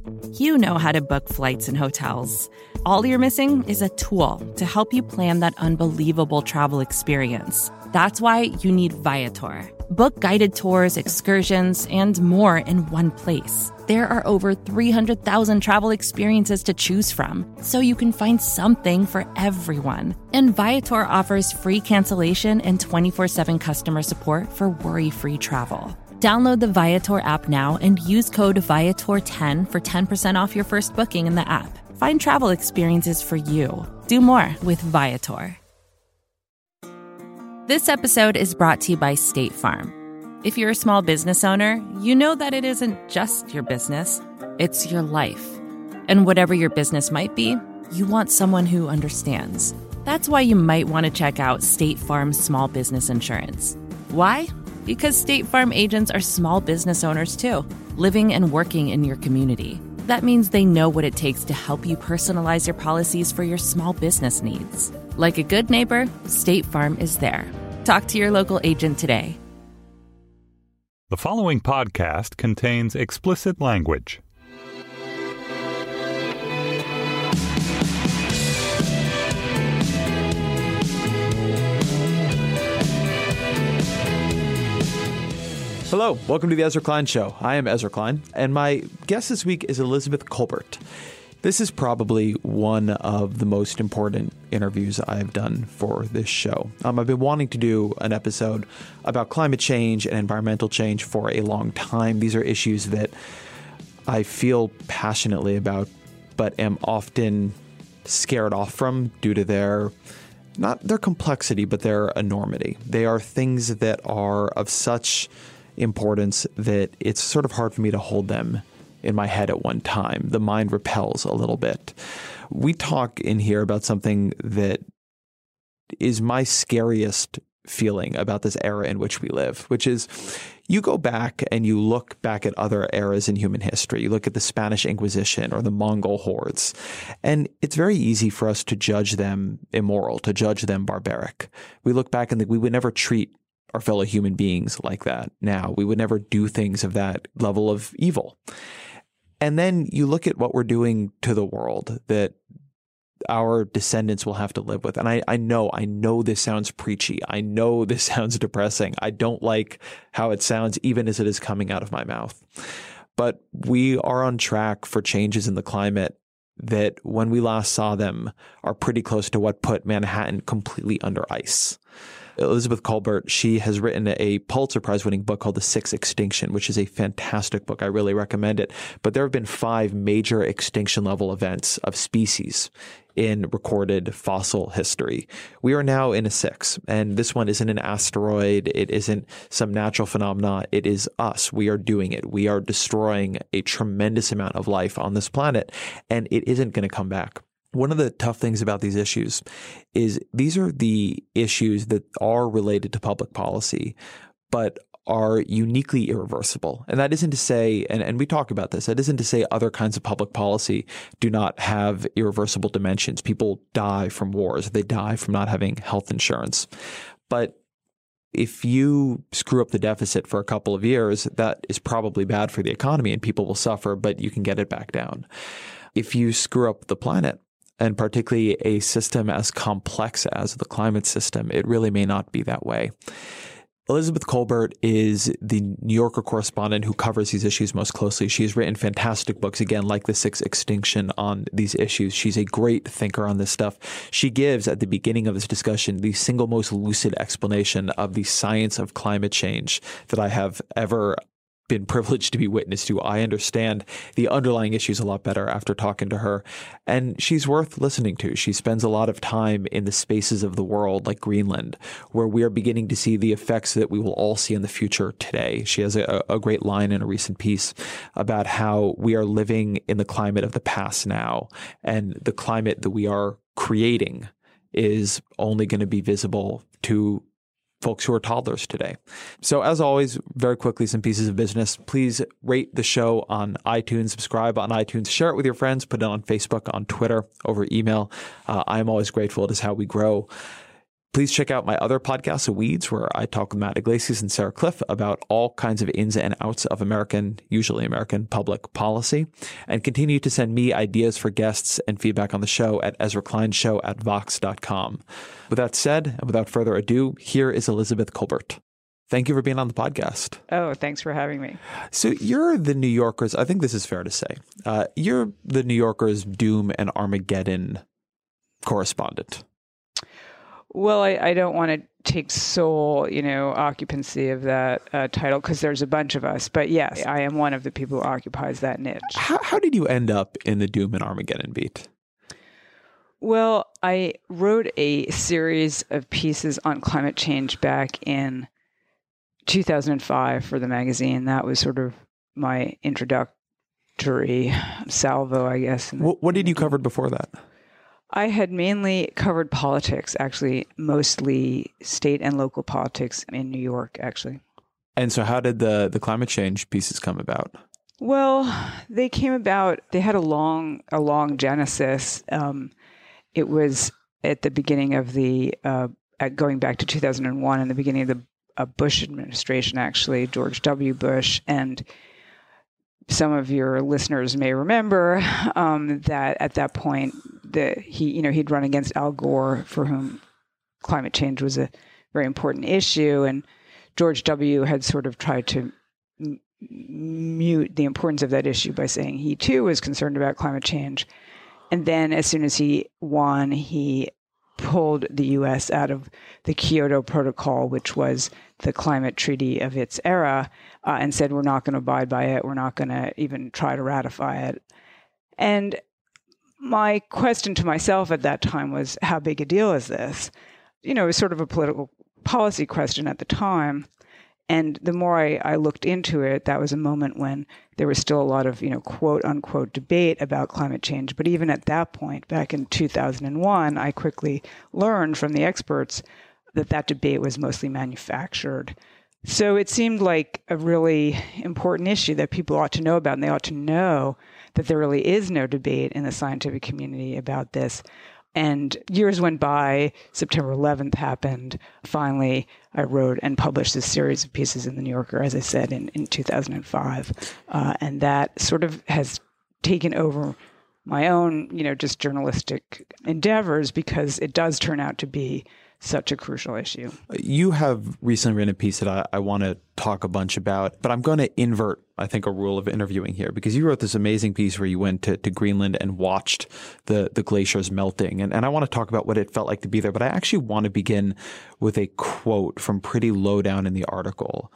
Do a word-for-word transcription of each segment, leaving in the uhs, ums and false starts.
You know how to book flights and hotels. All you're missing is a tool to help you plan that unbelievable travel experience. That's why you need Viator. Book guided tours, excursions, and more in one place. There are over three hundred thousand travel experiences to choose from, so you can find something for everyone. And Viator offers free cancellation and twenty-four seven customer support for worry-free travel. Download the Viator app now and use code Viator ten for ten percent off your first booking in the app. Find travel experiences for you. Do more with Viator. This episode is brought to you by State Farm. If you're a small business owner, you know that it isn't just your business, it's your life. And whatever your business might be, you want someone who understands. That's why you might want to check out State Farm Small Business Insurance. Why? Because State Farm agents are small business owners too, living and working in your community. That means they know what it takes to help you personalize your policies for your small business needs. Like a good neighbor, State Farm is there. Talk to your local agent today. The following podcast contains explicit language. Hello, welcome to the Ezra Klein Show. I am Ezra Klein, and my guest this week is Elizabeth Kolbert. This is probably one of the most important interviews I've done for this show. Um, I've been wanting to do an episode about climate change and environmental change for a long time. These are issues that I feel passionately about, but am often scared off from due to their, not their complexity, but their enormity. They are things that are of such importance that it's sort of hard for me to hold them in my head at one time. The mind repels a little bit. We talk in here about something that is my scariest feeling about this era in which we live, which is you go back and you look back at other eras in human history. You look at the Spanish Inquisition or the Mongol hordes, and it's very easy for us to judge them immoral, to judge them barbaric. We look back and think we would never treat our fellow human beings like that now. We would never do things of that level of evil. And then you look at what we're doing to the world that our descendants will have to live with. And I, I know, I know this sounds preachy. I know this sounds depressing. I don't like how it sounds, even as it is coming out of my mouth. But we are on track for changes in the climate that, when we last saw them, are pretty close to what put Manhattan completely under ice. Elizabeth Kolbert, she has written a Pulitzer Prize-winning book called The Sixth Extinction, which is a fantastic book. I really recommend it. But there have been five major extinction-level events of species in recorded fossil history. We are now in a six, and this one isn't an asteroid. It isn't some natural phenomena. It is us. We are doing it. We are destroying a tremendous amount of life on this planet, and it isn't going to come back. One of the tough things about these issues is these are the issues that are related to public policy, but are uniquely irreversible. And that isn't to say, and, and we talk about this, that isn't to say other kinds of public policy do not have irreversible dimensions. People die from wars. They die from not having health insurance. But if you screw up the deficit for a couple of years, that is probably bad for the economy and people will suffer, but you can get it back down. If you screw up the planet, and particularly a system as complex as the climate system, it really may not be that way. Elizabeth Kolbert is the New Yorker correspondent who covers these issues most closely. She's written fantastic books, again, like The Sixth Extinction, on these issues. She's a great thinker on this stuff. She gives, at the beginning of this discussion, the single most lucid explanation of the science of climate change that I have ever been privileged to be witness to. I understand the underlying issues a lot better after talking to her, and she's worth listening to. She spends a lot of time in the spaces of the world like Greenland, where we are beginning to see the effects that we will all see in the future today. She has a, a great line in a recent piece about how we are living in the climate of the past now, and the climate that we are creating is only going to be visible to folks who are toddlers today. So as always, very quickly, some pieces of business. Please rate the show on iTunes, subscribe on iTunes, share it with your friends, put it on Facebook, on Twitter, over email. Uh, I'm always grateful. It is how we grow. Please check out my other podcast, The Weeds, where I talk with Matt Iglesias and Sarah Cliff about all kinds of ins and outs of American, usually American, public policy. And continue to send me ideas for guests and feedback on the show at Ezra Klein Show at vox dot com. With that said, and without further ado, here is Elizabeth Kolbert. Thank you for being on the podcast. Oh, thanks for having me. So you're the New Yorker's, I think this is fair to say, uh, you're the New Yorker's doom and Armageddon correspondent. Well, I, I don't want to take sole, you know, occupancy of that uh, title because there's a bunch of us. But yes, I am one of the people who occupies that niche. How, how did you end up in the doom and Armageddon beat? Well, I wrote a series of pieces on climate change back in two thousand five for the magazine. That was sort of my introductory salvo, I guess. What, what did you cover before that? I had mainly covered politics, actually, mostly state and local politics in New York, actually. And so how did the, the climate change pieces come about? Well, they came about, they had a long, a long genesis. Um, it was at the beginning of the, uh, going back to two thousand one, in the beginning of the uh, Bush administration, actually, George W. Bush. And some of your listeners may remember um, that at that point, the, he, you know, he'd run against Al Gore, for whom climate change was a very important issue, and George W. had sort of tried to m- mute the importance of that issue by saying he too was concerned about climate change. And then, as soon as he won, he pulled the U S out of the Kyoto Protocol, which was the climate treaty of its era, uh, and said, we're not going to abide by it. We're not going to even try to ratify it. And my question to myself at that time was, how big a deal is this? You know, it was sort of a political policy question at the time. And the more I, I looked into it, that was a moment when there was still a lot of, you know, quote unquote debate about climate change. But even at that point, back in two thousand one, I quickly learned from the experts that that debate was mostly manufactured. So it seemed like a really important issue that people ought to know about, and they ought to know that there really is no debate in the scientific community about this. And years went by, September eleventh happened. Finally, I wrote and published this series of pieces in The New Yorker, as I said, in, in two thousand five. Uh, and that sort of has taken over my own, you know, just journalistic endeavors, because it does turn out to be such a crucial issue. You have recently written a piece that I, I want to talk a bunch about, but I'm going to invert, I think, a rule of interviewing here, because you wrote this amazing piece where you went to, to Greenland and watched the, the glaciers melting. And, and I want to talk about what it felt like to be there, but I actually want to begin with a quote from pretty low down in the article.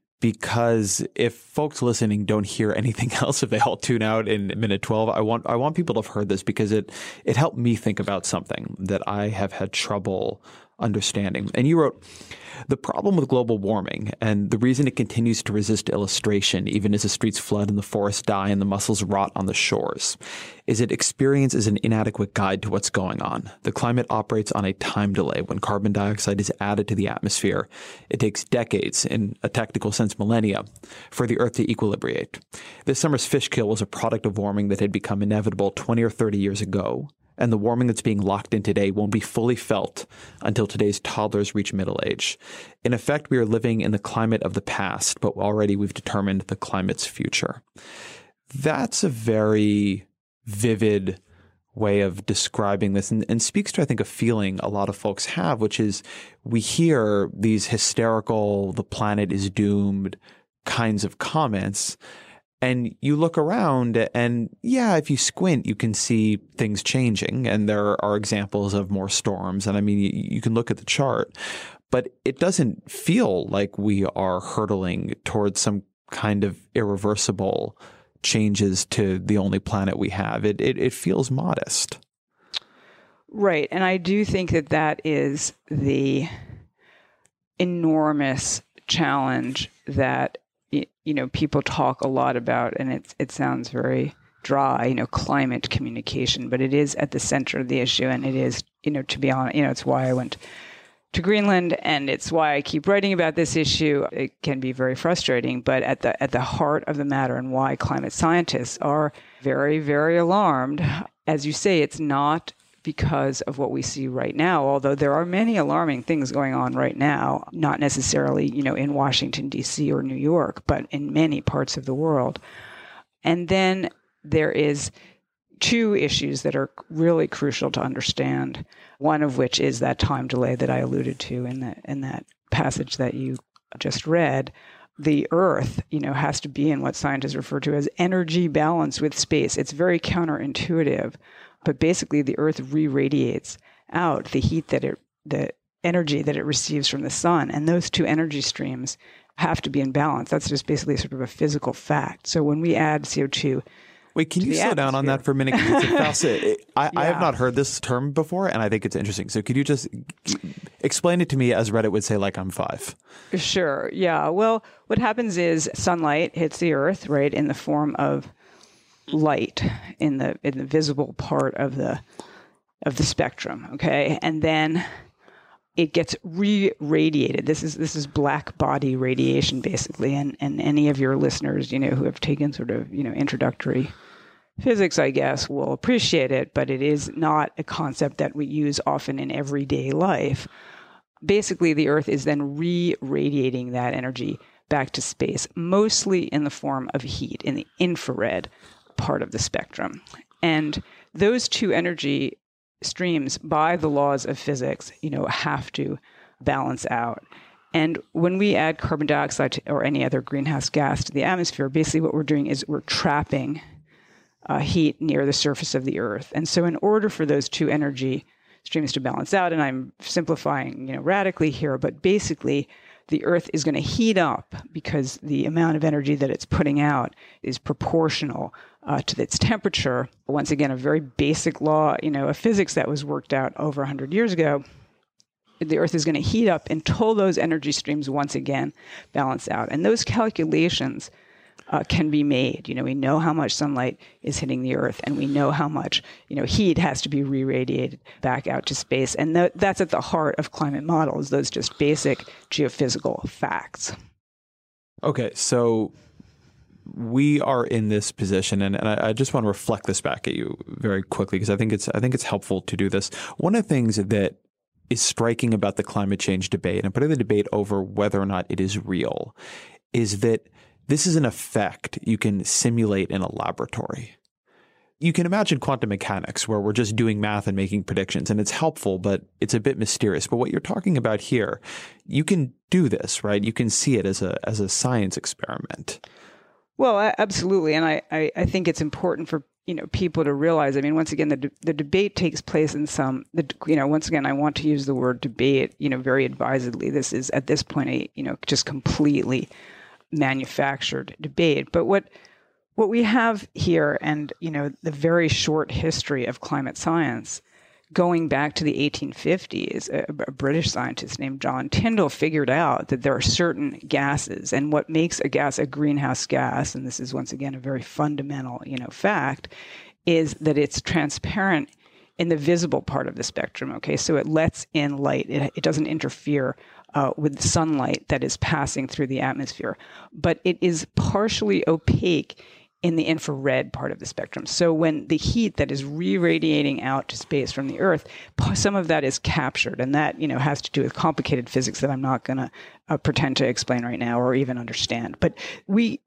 Because if folks listening don't hear anything else, if they all tune out in minute twelve, I want I want people to have heard this, because it it helped me think about something that I have had trouble understanding. And you wrote, the problem with global warming, and the reason it continues to resist illustration even as the streets flood and the forests die and the mussels rot on the shores, is that experience is an inadequate guide to what's going on. The climate operates on a time delay. When carbon dioxide is added to the atmosphere, it takes decades, in a technical sense millennia, for the Earth to equilibrate. This summer's fish kill was a product of warming that had become inevitable twenty or thirty years ago. And the warming that's being locked in today won't be fully felt until today's toddlers reach middle age. In effect, we are living in the climate of the past, but already we've determined the climate's future. That's a very vivid way of describing this, and, and speaks to, I think, a feeling a lot of folks have, which is we hear these hysterical, the planet is doomed kinds of comments. And you look around and, yeah, if you squint, you can see things changing. And there are examples of more storms. And I mean, you, you can look at the chart, but it doesn't feel like we are hurtling towards some kind of irreversible changes to the only planet we have. It, it, it feels modest. Right. And I do think that that is the enormous challenge that you know, people talk a lot about, and it it sounds very dry, you know, climate communication, but it is at the center of the issue. And it is, you know, to be honest, you know, it's why I went to Greenland, and it's why I keep writing about this issue. It can be very frustrating, but at the at the heart of the matter, and why climate scientists are very, very alarmed, as you say, it's not because of what we see right now, although there are many alarming things going on right now, not necessarily, you know, in Washington, D C or New York, but in many parts of the world. And then there is two issues that are really crucial to understand, one of which is that time delay that I alluded to in that in that passage that you just read. The Earth, you know, has to be in what scientists refer to as energy balance with space. It's very counterintuitive, but basically the Earth re-radiates out the heat that it, the energy that it receives from the sun, and those two energy streams have to be in balance. That's just basically sort of a physical fact. So when we add C O two, wait, can you slow down on that for a minute? It's I, yeah. I have not heard this term before, and I think it's interesting. So could you just explain it to me as Reddit would say, like I'm five? Sure. Yeah. Well, what happens is sunlight hits the Earth, right, in the form of light in the in the visible part of the of the spectrum. Okay, and then it gets re-radiated. This is this is black body radiation, basically. And and any of your listeners, you know, who have taken sort of, you know, introductory physics, I guess, will appreciate it, but it is not a concept that we use often in everyday life. Basically, the Earth is then re-radiating that energy back to space, mostly in the form of heat, in the infrared part of the spectrum. And those two energy streams, by the laws of physics, you know, have to balance out. And when we add carbon dioxide to, or any other greenhouse gas to the atmosphere, basically what we're doing is we're trapping uh, heat near the surface of the Earth. And so in order for those two energy streams to balance out, and I'm simplifying, you know, radically here, but basically the Earth is going to heat up because the amount of energy that it's putting out is proportional uh, to its temperature. Once again, a very basic law, you know, of physics that was worked out over one hundred years ago. The Earth is going to heat up until those energy streams once again balance out. And those calculations uh, can be made. You know, we know how much sunlight is hitting the Earth, and we know how much, you know, heat has to be re-radiated back out to space. And th- that's at the heart of climate models, those just basic geophysical facts. Okay, so we are in this position, and, and I, I just want to reflect this back at you very quickly, because I think it's I think it's helpful to do this. One of the things that is striking about the climate change debate, and putting the debate over whether or not it is real, is that this is an effect you can simulate in a laboratory. You can imagine quantum mechanics where we're just doing math and making predictions, and it's helpful, but it's a bit mysterious. But what you're talking about here, you can do this, right? You can see it as a as a science experiment. Well, absolutely. And I, I, I think it's important for, you know, people to realize, I mean, once again, the de- the debate takes place in some, the, you know, once again, I want to use the word debate, you know, very advisedly. This is at this point, a, you know, just completely manufactured debate. But what what we have here, and, you know, the very short history of climate science, going back to the eighteen fifties, a, a British scientist named John Tyndall figured out that there are certain gases, and what makes a gas a greenhouse gas, and this is once again a very fundamental, you know, fact, is that it's transparent in the visible part of the spectrum. Okay, so it lets in light; it, it doesn't interfere uh, with sunlight that is passing through the atmosphere, but it is partially opaque in the infrared part of the spectrum. So when the heat that is re-radiating out to space from the Earth, some of that is captured, and that, you know, has to do with complicated physics that I'm not going to uh, pretend to explain right now or even understand. But we,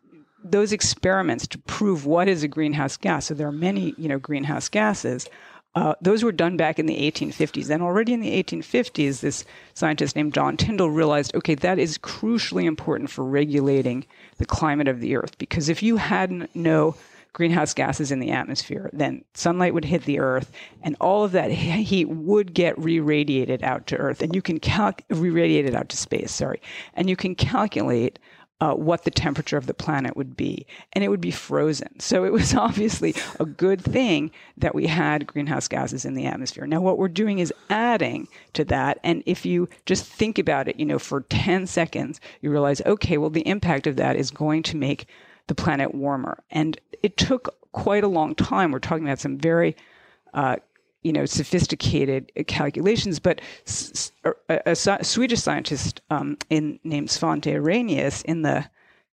those experiments to prove what is a greenhouse gas, so there are many, you know, greenhouse gases. Uh, those were done back in the eighteen fifties. And already in the eighteen fifties, this scientist named John Tyndall realized, okay, that is crucially important for regulating the climate of the Earth. Because if you had no greenhouse gases in the atmosphere, then sunlight would hit the Earth, and all of that heat would get re-radiated out to Earth. And you can calc- re-radiated out to space, sorry. And you can calculate Uh, what the temperature of the planet would be, and it would be frozen. So it was obviously a good thing that we had greenhouse gases in the atmosphere. Now, what we're doing is adding to that, and if you just think about it, you know, for ten seconds, you realize, okay, well, the impact of that is going to make the planet warmer. And it took quite a long time. We're talking about some very uh, you know, sophisticated calculations, but a, a, a Swedish scientist um, in, named Svante Arrhenius in the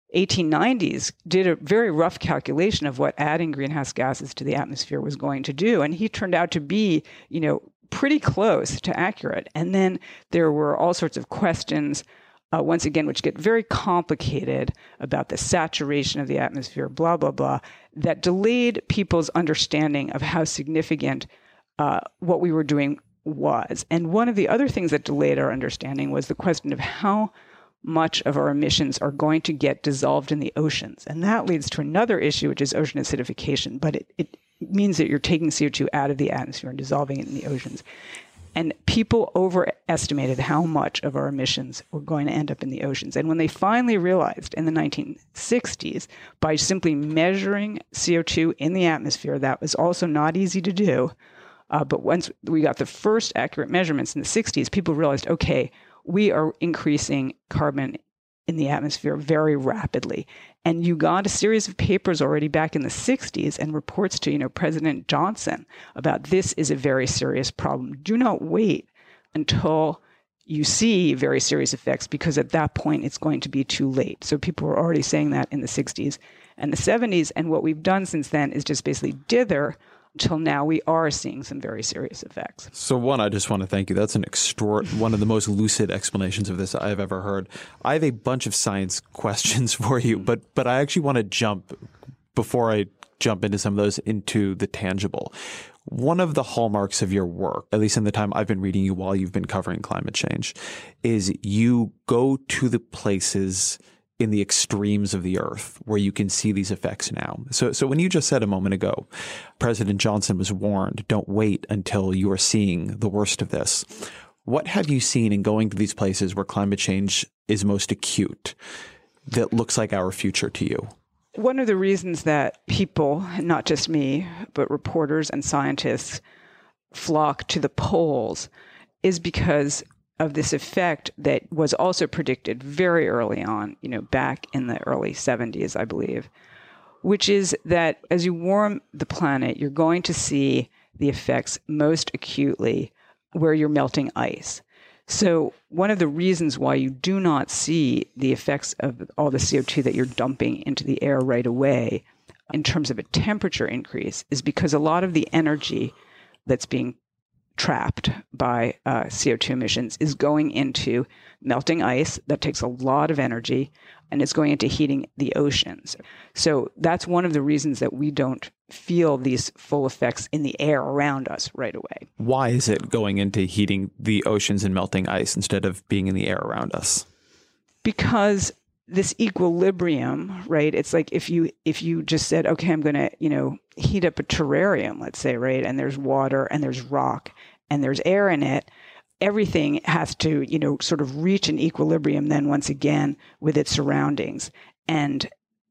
eighteen nineties did a very rough calculation of what adding greenhouse gases to the atmosphere was going to do. And he turned out to be, you know, pretty close to accurate. And then there were all sorts of questions, uh, once again, which get very complicated about the saturation of the atmosphere, blah, blah, blah, that delayed people's understanding of how significant uh, what we were doing was. And one of the other things that delayed our understanding was the question of how much of our emissions are going to get dissolved in the oceans. And that leads to another issue, which is ocean acidification. But it, it means that you're taking C O two out of the atmosphere and dissolving it in the oceans. And people overestimated how much of our emissions were going to end up in the oceans. And when they finally realized in the nineteen sixties, by simply measuring C O two in the atmosphere, that was also not easy to do. Uh, but once we got the first accurate measurements in the sixties, people realized, okay, we are increasing carbon in the atmosphere very rapidly. And you got a series of papers already back in the sixties and reports to, you know, President Johnson about this is a very serious problem. Do not wait until you see very serious effects, because at that point it's going to be too late. So people were already saying that in the sixties and the seventies. And what we've done since then is just basically dither until now we are seeing some very serious effects. So one, I just want to thank you. That's an extra, one of the most lucid explanations of this I've ever heard. I have a bunch of science questions for you, but but I actually want to jump, before I jump into some of those, into the tangible. One of the hallmarks of your work, at least in the time I've been reading you while you've been covering climate change, is you go to the places in the extremes of the earth where you can see these effects now. So, so when you just said a moment ago, President Johnson was warned, don't wait until you are seeing the worst of this. What have you seen in going to these places where climate change is most acute that looks like our future to you? One of the reasons that people, not just me, but reporters and scientists flock to the poles is because of this effect that was also predicted very early on, you know, back in the early seventies, I believe, which is that as you warm the planet, you're going to see the effects most acutely where you're melting ice. So one of the reasons why you do not see the effects of all the C O two that you're dumping into the air right away in terms of a temperature increase is because a lot of the energy that's being trapped by uh, C O two emissions is going into melting ice. That takes a lot of energy, and it's going into heating the oceans. So that's one of the reasons that we don't feel these full effects in the air around us right away. Why is it going into heating the oceans and melting ice instead of being in the air around us? Because this equilibrium, right? It's like if you if you just said, okay, I'm going to, you know, heat up a terrarium, let's say, right? And there's water and there's rock and there's air in it. Everything has to, you know, sort of reach an equilibrium then once again with its surroundings. And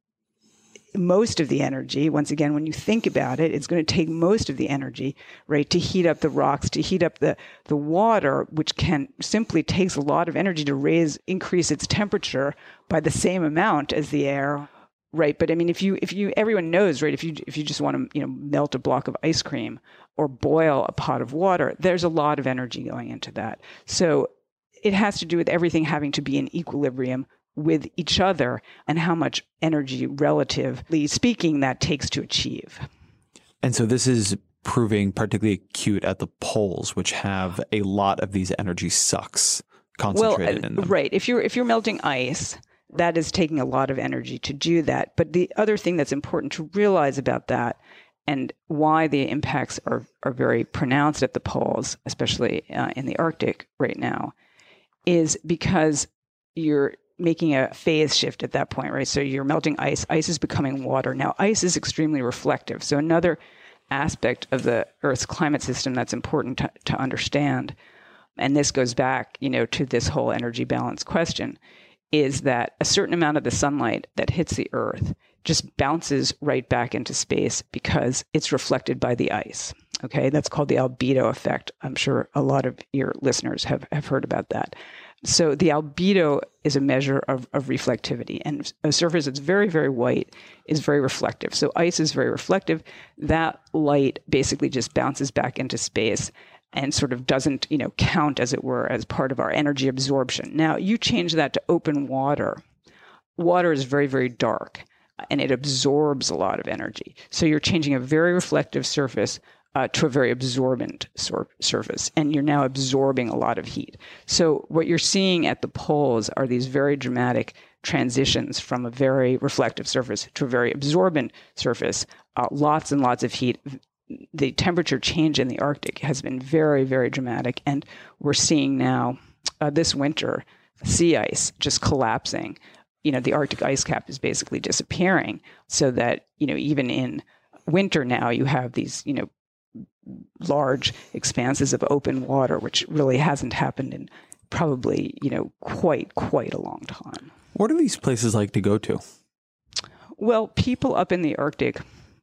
most of the energy, once again, when you think about it, it's going to take most of the energy, right, to heat up the rocks, to heat up the, the water, which can simply takes a lot of energy to raise, increase its temperature by the same amount as the air, right? But I mean, if you, if you, everyone knows, right, if you, if you just want to, you know, melt a block of ice cream or boil a pot of water, there's a lot of energy going into that. So it has to do with everything having to be in equilibrium with each other and how much energy, relatively speaking, that takes to achieve. And so this is proving particularly acute at the poles, which have a lot of these energy sucks concentrated well, in them. Right. If you're if you're melting ice, that is taking a lot of energy to do that. But the other thing that's important to realize about that and why the impacts are, are very pronounced at the poles, especially uh, in the Arctic right now, is because you're making a phase shift at that point, right? So you're melting ice. Ice is becoming water. Now, ice is extremely reflective. So another aspect of the Earth's climate system that's important to, to understand, and this goes back, you know, to this whole energy balance question, is that a certain amount of the sunlight that hits the Earth just bounces right back into space because it's reflected by the ice. Okay, that's called the albedo effect. I'm sure a lot of your listeners have, have heard about that. So the albedo is a measure of, of reflectivity, and a surface that's very, very white is very reflective. So ice is very reflective. That light basically just bounces back into space and sort of doesn't, you know, count, as it were, as part of our energy absorption. Now, you change that to open water, water is very, very dark and it absorbs a lot of energy. So you're changing a very reflective surface uh, to a very absorbent sur- surface, and you're now absorbing a lot of heat. So what you're seeing at the poles are these very dramatic transitions from a very reflective surface to a very absorbent surface, uh, lots and lots of heat. The temperature change in the Arctic has been very, very dramatic, and we're seeing now uh, this winter sea ice just collapsing. You know, the Arctic ice cap is basically disappearing, so that, you know, even in winter now you have these, you know, large expanses of open water, which really hasn't happened in probably, you know, quite, quite a long time. What are these places like to go to? Well, people up in the Arctic,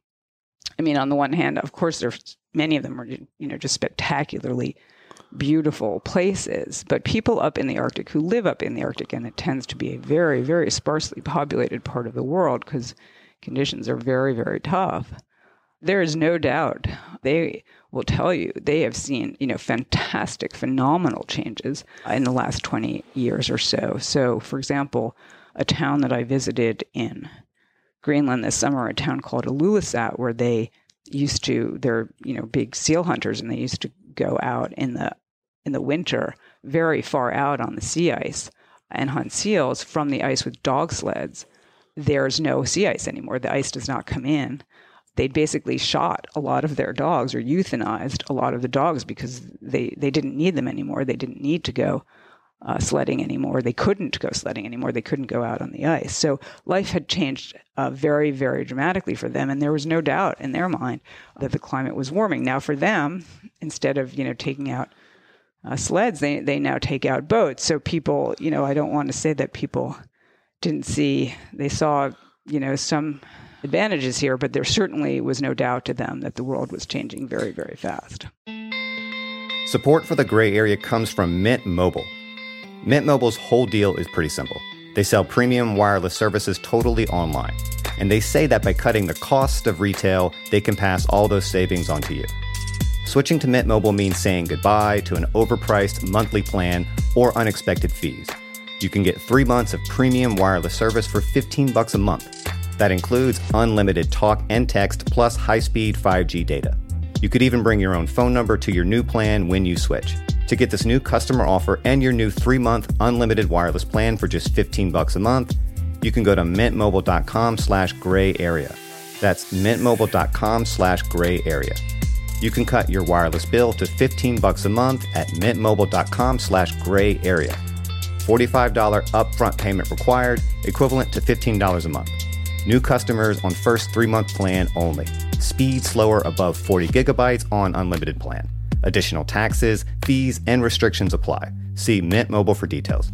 I mean, on the one hand, of course, there's many of them are, you know, just spectacularly beautiful places, but people up in the Arctic who live up in the Arctic, and it tends to be a very, very sparsely populated part of the world because conditions are very, very tough. There is no doubt they will tell you they have seen, you know, fantastic, phenomenal changes in the last twenty years or so. So, for example, a town that I visited in Greenland this summer, a town called Ilulissat, where they used to, they're, you know, big seal hunters, and they used to go out in the in the winter very far out on the sea ice and hunt seals from the ice with dog sleds. There's no sea ice anymore. The ice does not come in. They'd basically shot a lot of their dogs or euthanized a lot of the dogs because they, they didn't need them anymore. They didn't need to go uh, sledding anymore. They couldn't go sledding anymore. They couldn't go out on the ice. So life had changed uh, very, very dramatically for them. And there was no doubt in their mind that the climate was warming. Now for them, instead of, you know, taking out uh, sleds, they, they now take out boats. So people, you know, I don't want to say that people didn't see, they saw, you know, some advantages here, but there certainly was no doubt to them that the world was changing very, very fast. Support for the gray area comes from Mint Mobile. Mint Mobile's whole deal is pretty simple. They sell premium wireless services totally online, and they say that by cutting the cost of retail, they can pass all those savings on to you. Switching to Mint Mobile means saying goodbye to an overpriced monthly plan or unexpected fees. You can get three months of premium wireless service for fifteen bucks a month. That includes unlimited talk and text plus high-speed five G data. You could even bring your own phone number to your new plan when you switch. To get this new customer offer and your new three-month unlimited wireless plan for just fifteen bucks a month, you can go to mintmobile.com slash gray area. That's mintmobile.com slash gray area. You can cut your wireless bill to fifteen bucks a month at mintmobile.com slash gray area. forty-five dollars upfront payment required, equivalent to fifteen dollars a month. New customers on first three-month plan only. Speed slower above forty gigabytes on unlimited plan. Additional taxes, fees, and restrictions apply. See Mint Mobile for details.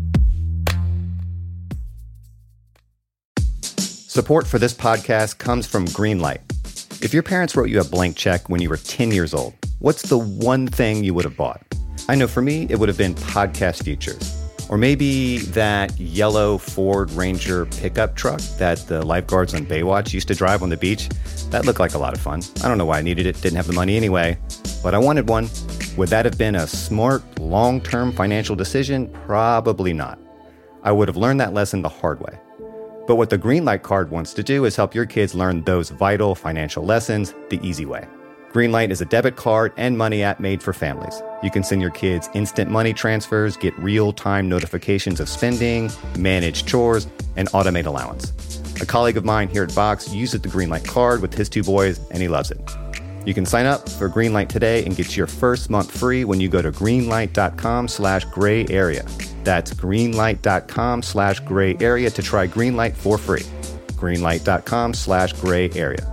Support for this podcast comes from Greenlight. If your parents wrote you a blank check when you were ten years old, what's the one thing you would have bought? I know for me, it would have been podcast features. Or maybe that yellow Ford Ranger pickup truck that the lifeguards on Baywatch used to drive on the beach. That looked like a lot of fun. I don't know why I needed it, didn't have the money anyway, but I wanted one. Would that have been a smart, long-term financial decision? Probably not. I would have learned that lesson the hard way. But what the Greenlight card wants to do is help your kids learn those vital financial lessons the easy way. Greenlight is a debit card and money app made for families. You can send your kids instant money transfers, get real-time notifications of spending, manage chores, and automate allowance. A colleague of mine here at Vox uses the Greenlight card with his two boys, and he loves it. You can sign up for Greenlight today and get your first month free when you go to greenlight.com slash gray area. That's greenlight.com slash gray area to try Greenlight for free. Greenlight.com slash gray area.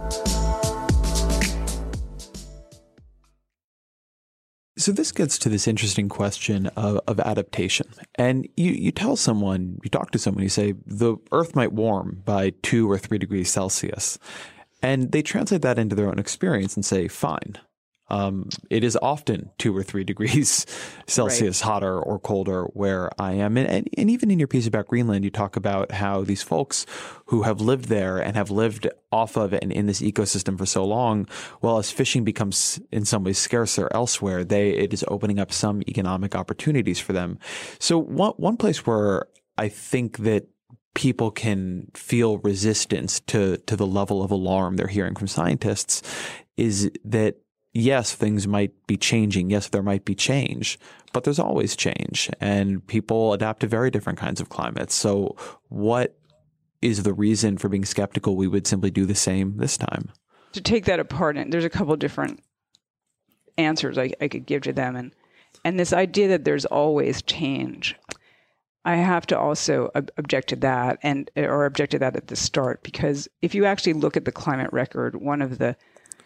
So this gets to this interesting question of, of adaptation. And you, you tell someone, you talk to someone, you say, the Earth might warm by two or three degrees Celsius. And they translate that into their own experience and say, fine. Um, it is often two or three degrees Celsius right. hotter or colder where I am. And, and, and even in your piece about Greenland, you talk about how these folks who have lived there and have lived off of and in this ecosystem for so long, well, as fishing becomes in some ways scarcer elsewhere, they it is opening up some economic opportunities for them. So one, one place where I think that people can feel resistance to to the level of alarm they're hearing from scientists is that, yes, things might be changing. Yes, there might be change, but there's always change, and people adapt to very different kinds of climates. So what is the reason for being skeptical we would simply do the same this time? To take that apart, and there's a couple of different answers I, I could give to them. And, and this idea that there's always change, I have to also ob- object to that, and or object to that at the start, because if you actually look at the climate record, one of the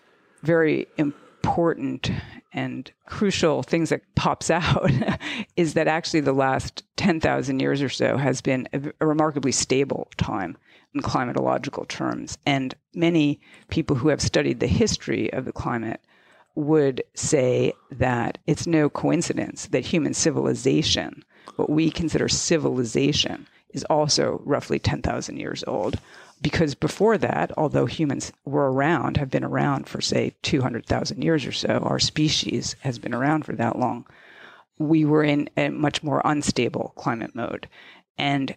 very important and crucial things that pops out is that actually the last ten thousand years or so has been a, a remarkably stable time in climatological terms. And many people who have studied the history of the climate would say that it's no coincidence that human civilization, what we consider civilization, is also roughly ten thousand years old. Because before that, although humans were around, have been around for, say, two hundred thousand years or so, our species has been around for that long, we were in a much more unstable climate mode. And,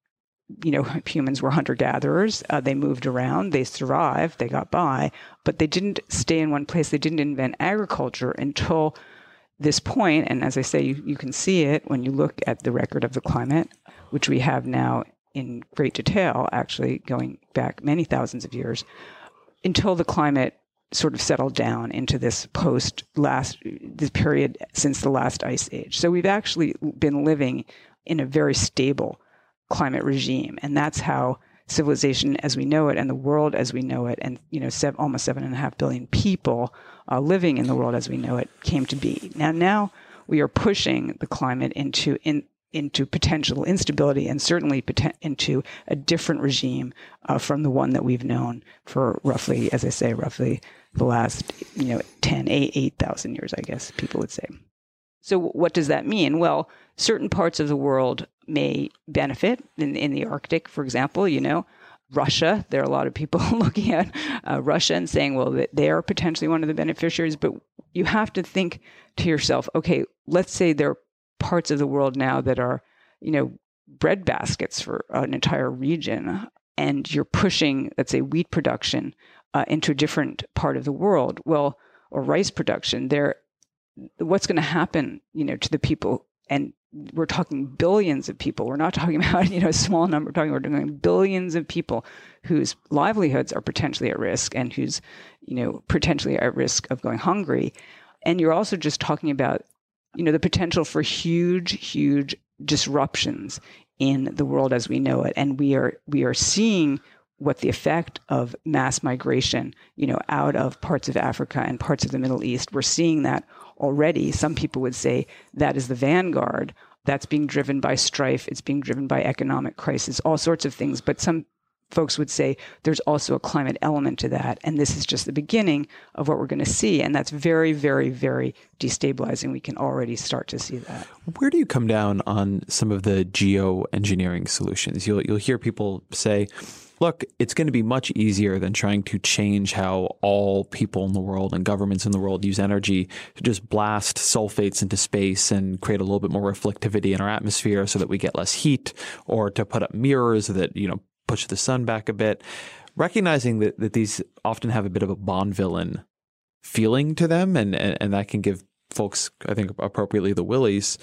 you know, humans were hunter-gatherers. Uh, they moved around. They survived. They got by. But they didn't stay in one place. They didn't invent agriculture until this point. And as I say, you, you can see it when you look at the record of the climate, which we have now in great detail, actually going back many thousands of years, until the climate sort of settled down into this post last, this period since the last ice age. So we've actually been living in a very stable climate regime. And that's how civilization as we know it and the world as we know it, and, you know, seven, almost seven and a half billion people uh, living in the world as we know it came to be. Now, now we are pushing the climate into in, into potential instability, and certainly poten- into a different regime uh, from the one that we've known for roughly, as I say, roughly the last, you know, ten, eight thousand years, I guess people would say. So what does that mean? Well, certain parts of the world may benefit. In, in the Arctic, for example, you know, Russia, there are a lot of people looking at uh, Russia and saying, well, they are potentially one of the beneficiaries. But you have to think to yourself, okay, let's say there are parts of the world now that are, you know, bread baskets for an entire region, and you're pushing, let's say, wheat production uh, into a different part of the world, well, or rice production, there, what's going to happen, you know, to the people? And we're talking billions of people. We're not talking about, you know, a small number. We're talking, we're talking billions of people whose livelihoods are potentially at risk, and who's, you know, potentially at risk of going hungry. And you're also just talking about, you know, the potential for huge, huge disruptions in the world as we know it. And we are we are seeing what the effect of mass migration, you know, out of parts of Africa and parts of the Middle East. We're seeing that already. Some people would say that is the vanguard. That's being driven by strife. It's being driven by economic crisis, all sorts of things. But some folks would say there's also a climate element to that. And this is just the beginning of what we're going to see. And that's very, very, very destabilizing. We can already start to see that. Where do you come down on some of the geoengineering solutions? You'll, you'll hear people say, look, it's going to be much easier than trying to change how all people in the world and governments in the world use energy to just blast sulfates into space and create a little bit more reflectivity in our atmosphere so that we get less heat, or to put up mirrors that, you know, push the sun back a bit. Recognizing that, that these often have a bit of a Bond villain feeling to them, and, and, and that can give folks, I think, appropriately the willies.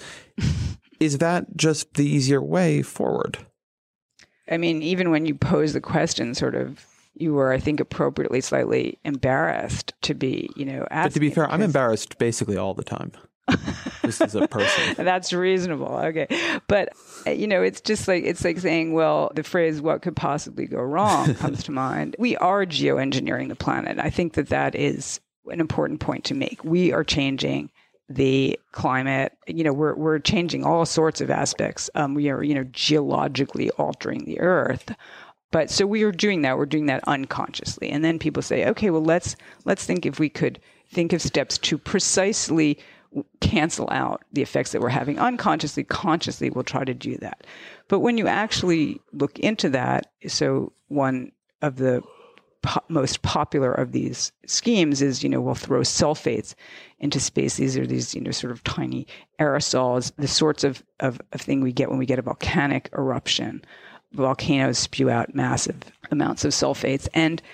Is that just the easier way forward? I mean, even when you pose the question, sort of, you were, I think, appropriately slightly embarrassed to be, you know, asking. But to be fair, I'm embarrassed basically all the time. Just as a person. That's reasonable. Okay. But, you know, it's just like, it's like saying, well, the phrase, what could possibly go wrong, comes to mind. We are geoengineering the planet. I think that that is an important point to make. We are changing the climate. You know, we're we're changing all sorts of aspects. Um, we are, you know, geologically altering the earth. But so we are doing that. We're doing that unconsciously. And then people say, okay, well, let's let's think if we could think of steps to precisely cancel out the effects that we're having unconsciously. Consciously, we'll try to do that. But when you actually look into that, so one of the po- most popular of these schemes is, you know, we'll throw sulfates into space. These are these, you know, sort of tiny aerosols, the sorts of, of, of thing we get when we get a volcanic eruption. volcanoes spew out massive amounts of sulfates. And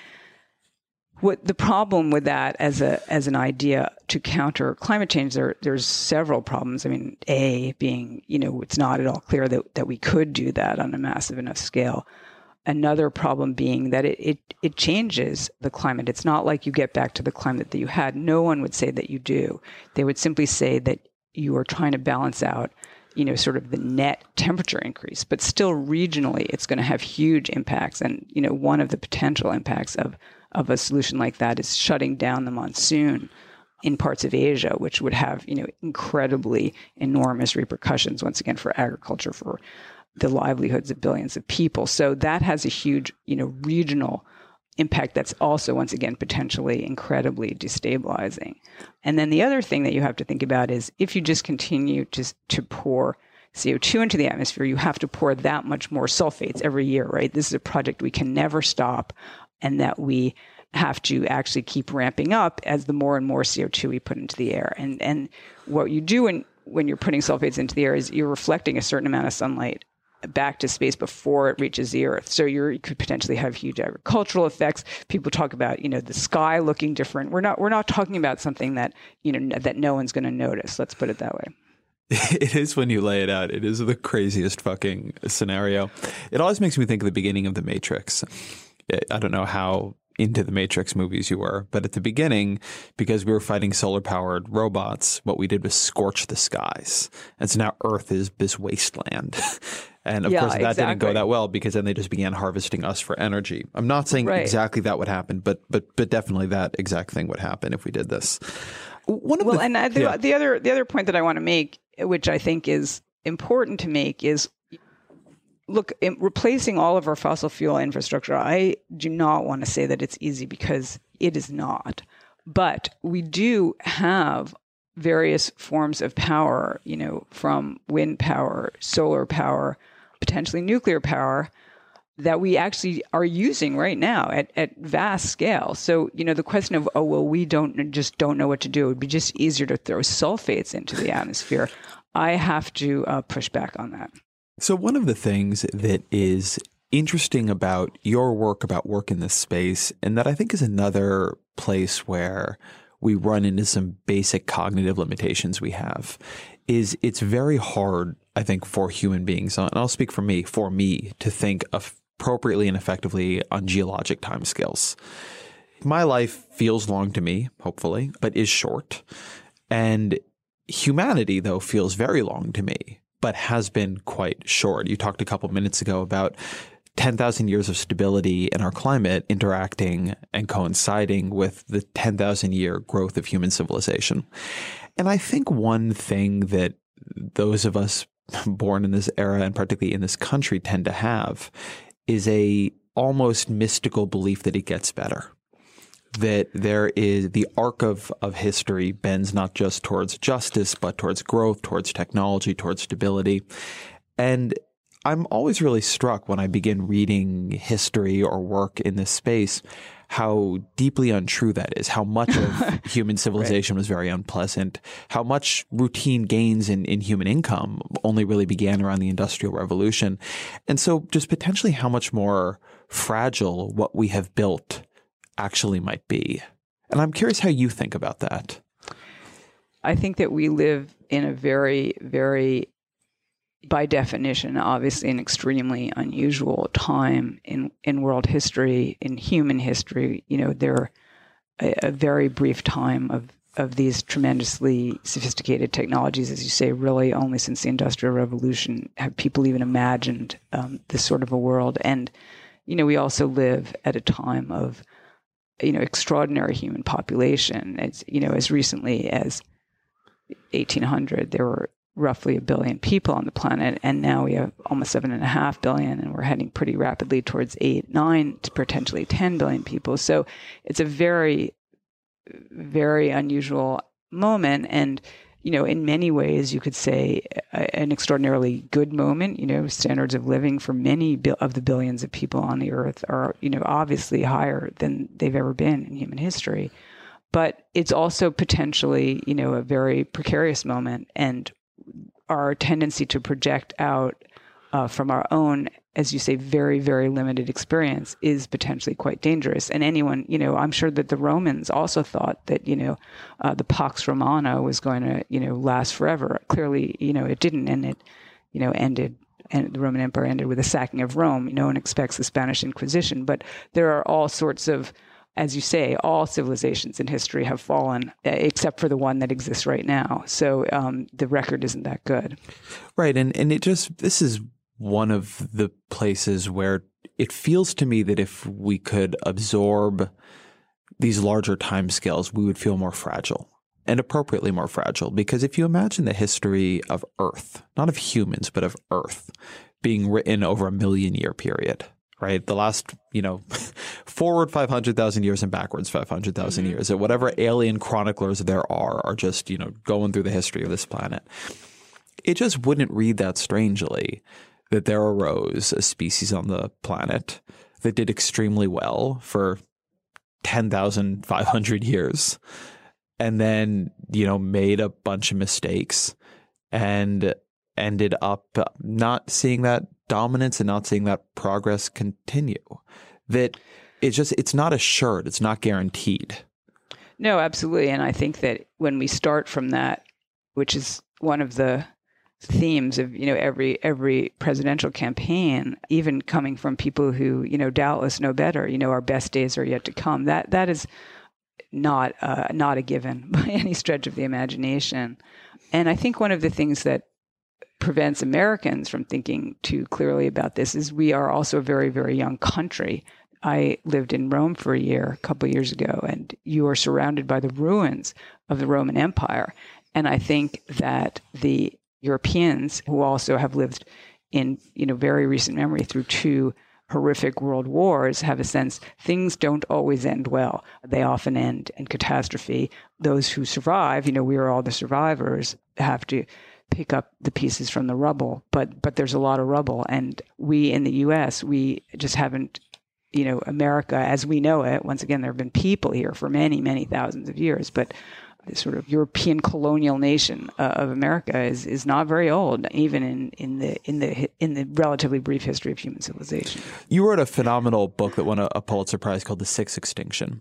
what the problem with that as a as an idea to counter climate change, there there's several problems. I mean, A, being, you know, it's not at all clear that, that we could do that on a massive enough scale. Another problem being that it, it it changes the climate. It's not like you get back to the climate that you had. No one would say that you do. They would simply say that you are trying to balance out, you know, sort of the net temperature increase. But still regionally, it's going to have huge impacts. And, you know, one of the potential impacts of of a solution like that is shutting down the monsoon in parts of Asia, which would have, you know, incredibly enormous repercussions, once again, for agriculture, for the livelihoods of billions of people. So that has a huge, you know, regional impact that's also, once again, potentially incredibly destabilizing. And then the other thing that you have to think about is if you just continue to, to pour C O two into the atmosphere, you have to pour that much more sulfates every year, right? This is a project we can never stop, and that we have to actually keep ramping up as the more and more C O two we put into the air. And and what you do when, when you're putting sulfates into the air is you're reflecting a certain amount of sunlight back to space before it reaches the Earth. So you're, you could potentially have huge agricultural effects. People talk about, you know, the sky looking different. We're not we're not talking about something that, you know, that no one's going to notice. Let's put it that way. It is when you lay it out. It is the craziest fucking scenario. It always makes me think of the beginning of The Matrix. I don't know how into the Matrix movies you were, but at the beginning, because we were fighting solar-powered robots, what we did was scorch the skies. And so now Earth is this wasteland. And of yeah, course, that exactly. didn't go that well, because then they just began harvesting us for energy. I'm not saying right. exactly that would happen, but but but definitely that exact thing would happen if we did this. One of well, the, and the, yeah. the other the other point that I want to make, which I think is important to make, is look, in replacing all of our fossil fuel infrastructure, I do not want to say that it's easy, because it is not. But we do have various forms of power, you know, from wind power, solar power, potentially nuclear power, that we actually are using right now at, at vast scale. So, you know, the question of, oh, well, we don't just don't know what to do. It would be just easier to throw sulfates into the atmosphere. I have to uh, push back on that. So one of the things that is interesting about your work, about work in this space, and that I think is another place where we run into some basic cognitive limitations we have, is it's very hard, I think, for human beings, and I'll speak for me, for me to think appropriately and effectively on geologic timescales. My life feels long to me, hopefully, but is short. And humanity, though, feels very long to me, but has been quite short. You talked a couple minutes ago about ten thousand years of stability in our climate interacting and coinciding with the ten thousand year growth of human civilization. And I think one thing that those of us born in this era, and particularly in this country, tend to have is a almost mystical belief that it gets better. That there is the arc of, of history bends not just towards justice, but towards growth, towards technology, towards stability. And I'm always really struck when I begin reading history or work in this space, how deeply untrue that is, how much of human civilization right. was very unpleasant, how much routine gains in, in human income only really began around the Industrial Revolution. And so just potentially how much more fragile what we have built actually might be. And I'm curious how you think about that. I think that we live in a very, very, by definition, obviously an extremely unusual time in, in world history, in human history. You know, there a, a very brief time of, of these tremendously sophisticated technologies, as you say, really only since the Industrial Revolution have people even imagined um, this sort of a world. And, you know, we also live at a time of, you know, extraordinary human population. It's, you know, as recently as eighteen hundred, there were roughly a billion people on the planet, and now we have almost seven and a half billion, and we're heading pretty rapidly towards eight, nine, to potentially ten billion people. So it's a very, very unusual moment, and you know, in many ways, you could say a, an extraordinarily good moment. You know, standards of living for many bil- of the billions of people on the earth are, you know, obviously higher than they've ever been in human history. But it's also potentially, you know, a very precarious moment. And our tendency to project out uh, from our own, as you say, very, very limited experience is potentially quite dangerous. And anyone, you know, I'm sure that the Romans also thought that, you know, uh, the Pax Romana was going to, you know, last forever. Clearly, you know, it didn't. And it, you know, ended, and the Roman Empire ended with the sacking of Rome. No one expects the Spanish Inquisition. But there are all sorts of, as you say, all civilizations in history have fallen, except for the one that exists right now. So um, the record isn't that good. Right. And, and it just, this is one of the places where it feels to me that if we could absorb these larger timescales, we would feel more fragile, and appropriately more fragile. Because if you imagine the history of Earth, not of humans, but of Earth, being written over a million year period, right? The last, you know, forward five hundred thousand years and backwards five hundred thousand mm-hmm. years, that whatever alien chroniclers there are, are just, you know, going through the history of this planet. It just wouldn't read that strangely that there arose a species on the planet that did extremely well for ten thousand five hundred years, and then, you know, made a bunch of mistakes and ended up not seeing that dominance and not seeing that progress continue. That it's just, it's not assured, it's not guaranteed. No, absolutely. And I think that when we start from that, which is one of the themes of, you know, every every presidential campaign, even coming from people who, you know, doubtless know better, you know, our best days are yet to come. That that is not uh, not a given by any stretch of the imagination. And I think one of the things that prevents Americans from thinking too clearly about this is we are also a very, very young country. I lived in Rome for a year, a couple of years ago, and you are surrounded by the ruins of the Roman Empire. And I think that the Europeans, who also have lived in, you know, very recent memory through two horrific world wars, have a sense things don't always end well. They often end in catastrophe. Those who survive, you know, we are all the survivors, have to pick up the pieces from the rubble. But but there's a lot of rubble. And we in the U S, we just haven't, you know, America as we know it, once again, there have been people here for many, many thousands of years, but the sort of European colonial nation uh, of America is is not very old, even in, in the in the in the relatively brief history of human civilization. You wrote a phenomenal book that won a, a Pulitzer Prize called The Sixth Extinction,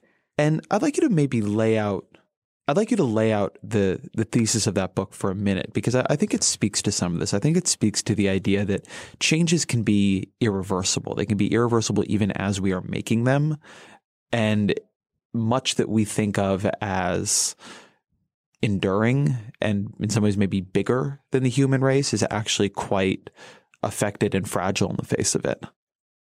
and I'd like you to maybe lay out. I'd like you to lay out the the thesis of that book for a minute, because I, I think it speaks to some of this. I think it speaks to the idea that changes can be irreversible. They can be irreversible even as we are making them, and much that we think of as enduring and in some ways maybe bigger than the human race is actually quite affected and fragile in the face of it.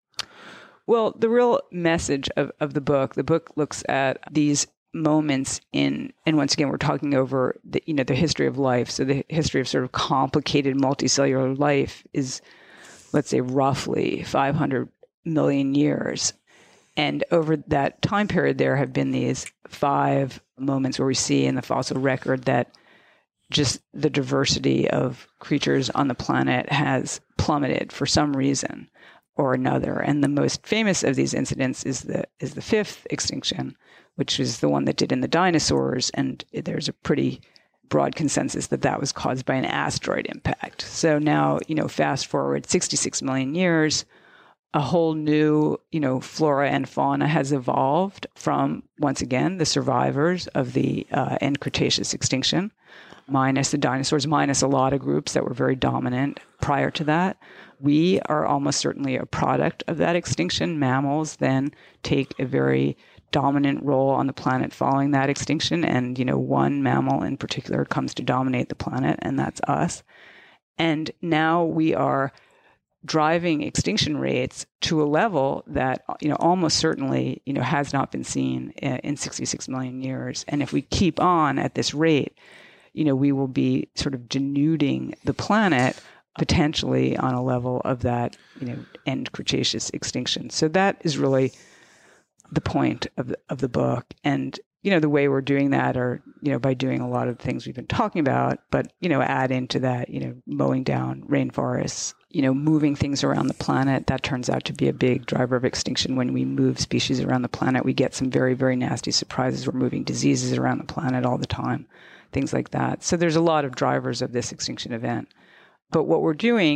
Well, the real message of, of the book, the book looks at these moments in, and once again, we're talking over the, you know, the history of life. So the history of sort of complicated multicellular life is, let's say, roughly five hundred million years. And over that time period, there have been these five moments where we see in the fossil record that just the diversity of creatures on the planet has plummeted for some reason or another. And the most famous of these incidents is the is the fifth extinction, which is the one that did in the dinosaurs. And there's a pretty broad consensus that that was caused by an asteroid impact. So now, you know, fast forward sixty-six million years, a whole new, you know, flora and fauna has evolved from, once again, the survivors of the uh, end Cretaceous extinction, minus the dinosaurs, minus a lot of groups that were very dominant prior to that. We are almost certainly a product of that extinction. Mammals then take a very dominant role on the planet following that extinction. And, you know, one mammal in particular comes to dominate the planet, and that's us. And now we are driving extinction rates to a level that, you know, almost certainly, you know, has not been seen in sixty-six million years. And if we keep on at this rate, you know, we will be sort of denuding the planet potentially on a level of that, you know, end Cretaceous extinction. So that is really the point of the, of the book. And, you know, the way we're doing that are, you know, by doing a lot of the things we've been talking about, but, you know, add into that, you know, mowing down rainforests, you know, moving things around the planet. That turns out to be a big driver of extinction. When we move species around the planet, we get some very, very nasty surprises. We're moving diseases around the planet all the time, things like that. So there's a lot of drivers of this extinction event. But what we're doing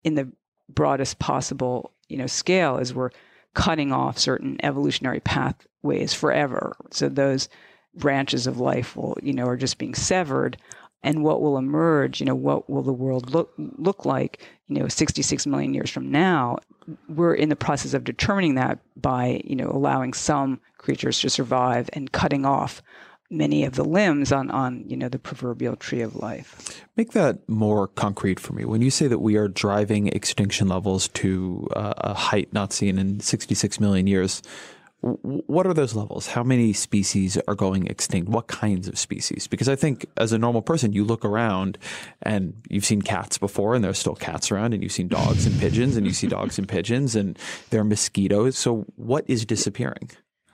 in the broadest possible, you know, scale is we're cutting off certain evolutionary pathways forever. So those branches of life will, you know, are just being severed. And what will emerge, you know, what will the world look look like, you know, sixty-six million years from now? We're in the process of determining that by, you know, allowing some creatures to survive and cutting off many of the limbs on, on, you know, the proverbial tree of life. Make that more concrete for me. When you say that we are driving extinction levels to uh, a height not seen in sixty-six million years, what are those levels? How many species are going extinct? What kinds of species? Because I think as a normal person, you look around and you've seen cats before and there's still cats around, and you've seen dogs and pigeons and you see dogs and pigeons, and there are mosquitoes. So what is disappearing?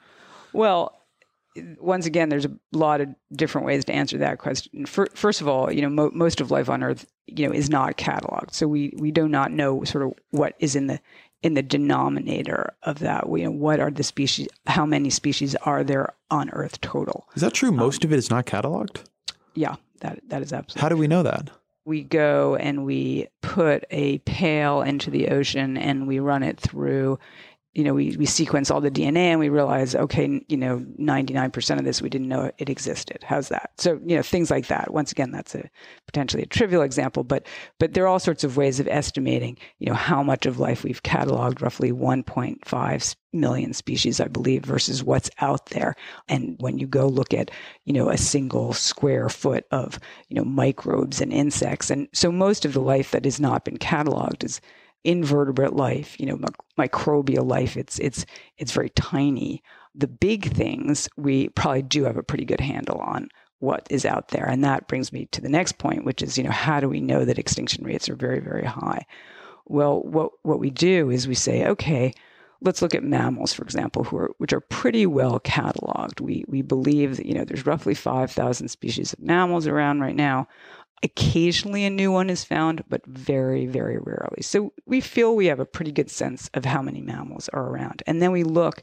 Well, once again, there's a lot of different ways to answer that question. First of all, you know, mo- most of life on Earth, you know, is not cataloged. So we, we do not know sort of what is in the in the denominator of that. We, you know, what are the species, how many species are there on Earth total? Is that true? Most um, of it is not cataloged? Yeah, that that is absolutely. How do we know that? We go and we put a pail into the ocean and we run it through, you know, we, we sequence all the D N A and we realize, okay, you know, ninety-nine percent of this, we didn't know it existed. How's that? So, you know, things like that. Once again, that's a potentially a trivial example, but but there are all sorts of ways of estimating, you know, how much of life we've cataloged, roughly one point five million species, I believe, versus what's out there. And when you go look at, you know, a single square foot of, you know, microbes and insects. And so most of the life that has not been cataloged is invertebrate life, you know, microbial life. It's it's it's very tiny. The big things, we probably do have a pretty good handle on what is out there. And that brings me to the next point, which is, you know, how do we know that extinction rates are very, very high? Well, what what we do is we say, okay, let's look at mammals, for example, who are which are pretty well cataloged. We we believe that, you know, there's roughly five thousand species of mammals around right now. Occasionally a new one is found, but very, very rarely. So we feel we have a pretty good sense of how many mammals are around. And then we look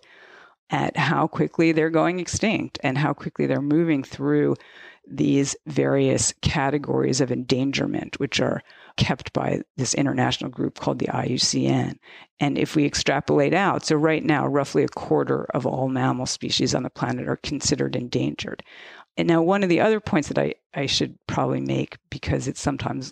at how quickly they're going extinct and how quickly they're moving through these various categories of endangerment, which are kept by this international group called the I U C N. And if we extrapolate out, so right now, roughly a quarter of all mammal species on the planet are considered endangered. And now one of the other points that I, I should probably make, because it's sometimes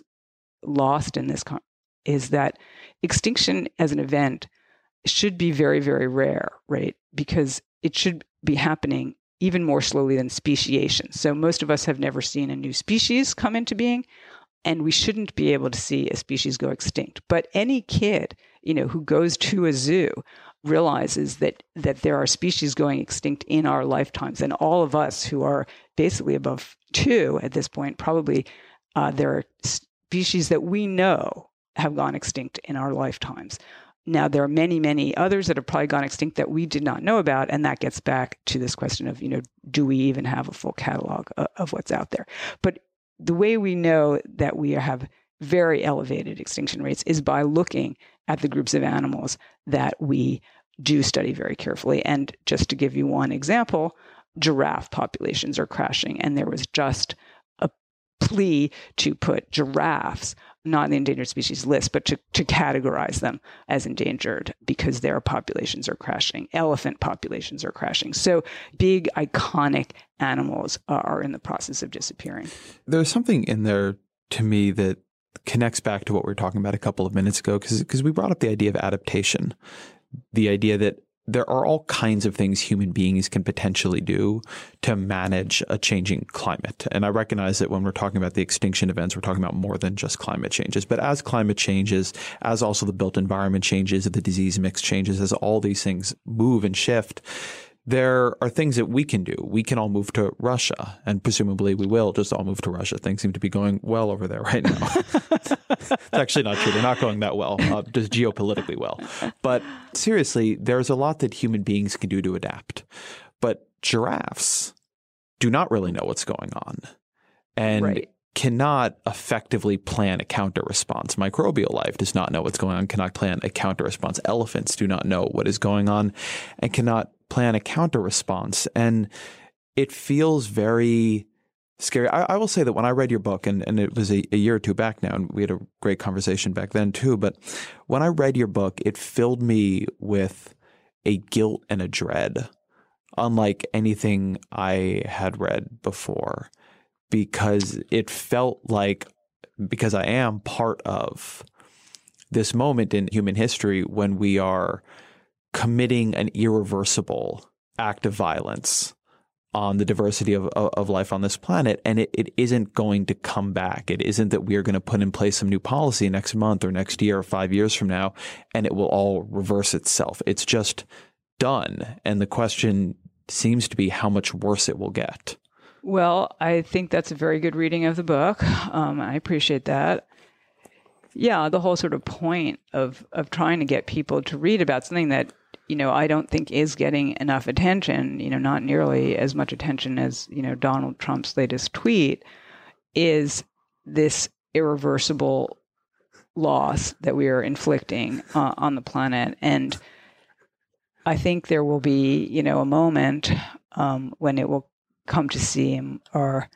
lost in this, con- is that extinction as an event should be very, very rare, right? Because it should be happening even more slowly than speciation. So most of us have never seen a new species come into being, and we shouldn't be able to see a species go extinct. But any kid, you know, who goes to a zoo realizes that that there are species going extinct in our lifetimes, and all of us who are basically above two at this point, probably uh, there are species that we know have gone extinct in our lifetimes. Now, there are many, many others that have probably gone extinct that we did not know about, and that gets back to this question of, you know, do we even have a full catalog of, of what's out there? But the way we know that we have very elevated extinction rates is by looking at the groups of animals that we do study very carefully. And just to give you one example, giraffe populations are crashing. And there was just a plea to put giraffes, not in the endangered species list, but to, to categorize them as endangered because their populations are crashing. Elephant populations are crashing. So big, iconic animals are in the process of disappearing. There's something in there to me that connects back to what we were talking about a couple of minutes ago, because because we brought up the idea of adaptation, the idea that there are all kinds of things human beings can potentially do to manage a changing climate. And I recognize that when we're talking about the extinction events, we're talking about more than just climate changes. But as climate changes, as also the built environment changes, the disease mix changes, as all these things move and shift, there are things that we can do. We can all move to Russia, and presumably we will just all move to Russia. Things seem to be going well over there right now. It's actually not true. They're not going that well, uh, just geopolitically well. But seriously, there's a lot that human beings can do to adapt. But giraffes do not really know what's going on and right. cannot effectively plan a counter response. Microbial life does not know what's going on, cannot plan a counter response. Elephants do not know what is going on and cannot plan a counter response. And it feels very scary. I, I will say that when I read your book, and, and it was a, a year or two back now, and we had a great conversation back then too, but when I read your book, it filled me with a guilt and a dread, unlike anything I had read before, because it felt like, because I am part of this moment in human history when we are committing an irreversible act of violence on the diversity of, of, of life on this planet, and it, it isn't going to come back. It isn't that we are going to put in place some new policy next month or next year or five years from now, and it will all reverse itself. It's just done. And the question seems to be how much worse it will get. Well, I think that's a very good reading of the book. Um, I appreciate that. Yeah, the whole sort of point of, of trying to get people to read about something that, you know, I don't think is getting enough attention, you know, not nearly as much attention as, you know, Donald Trump's latest tweet, is this irreversible loss that we are inflicting uh, on the planet. And I think there will be, you know, a moment um, when it will come to seem our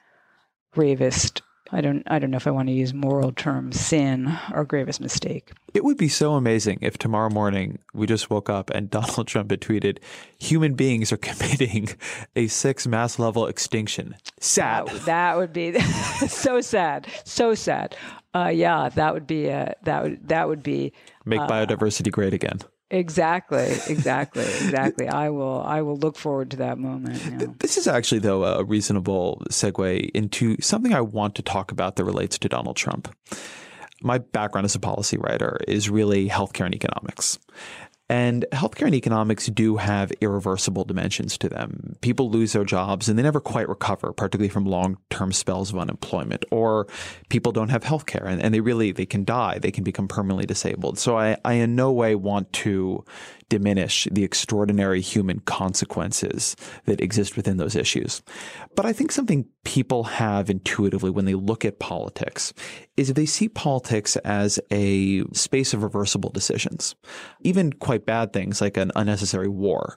gravest, I don't I don't know if I want to use moral term, sin, our gravest mistake. It would be so amazing if tomorrow morning we just woke up and Donald Trump had tweeted, human beings are committing a sixth mass level extinction. Sad. That, that would be so sad. So sad. Uh, yeah, that would be a, that would that would be make uh, biodiversity great again. Exactly, exactly, exactly. I will I will look forward to that moment. Yeah. This is actually, though, a reasonable segue into something I want to talk about that relates to Donald Trump. My background as a policy writer is really healthcare and economics. And healthcare and economics do have irreversible dimensions to them. People lose their jobs and they never quite recover, particularly from long-term spells of unemployment, or people don't have healthcare and, and they really, they can die. They can become permanently disabled. So I, I in no way want to diminish the extraordinary human consequences that exist within those issues. But I think something people have intuitively when they look at politics is if they see politics as a space of reversible decisions, even quite bad things like an unnecessary war,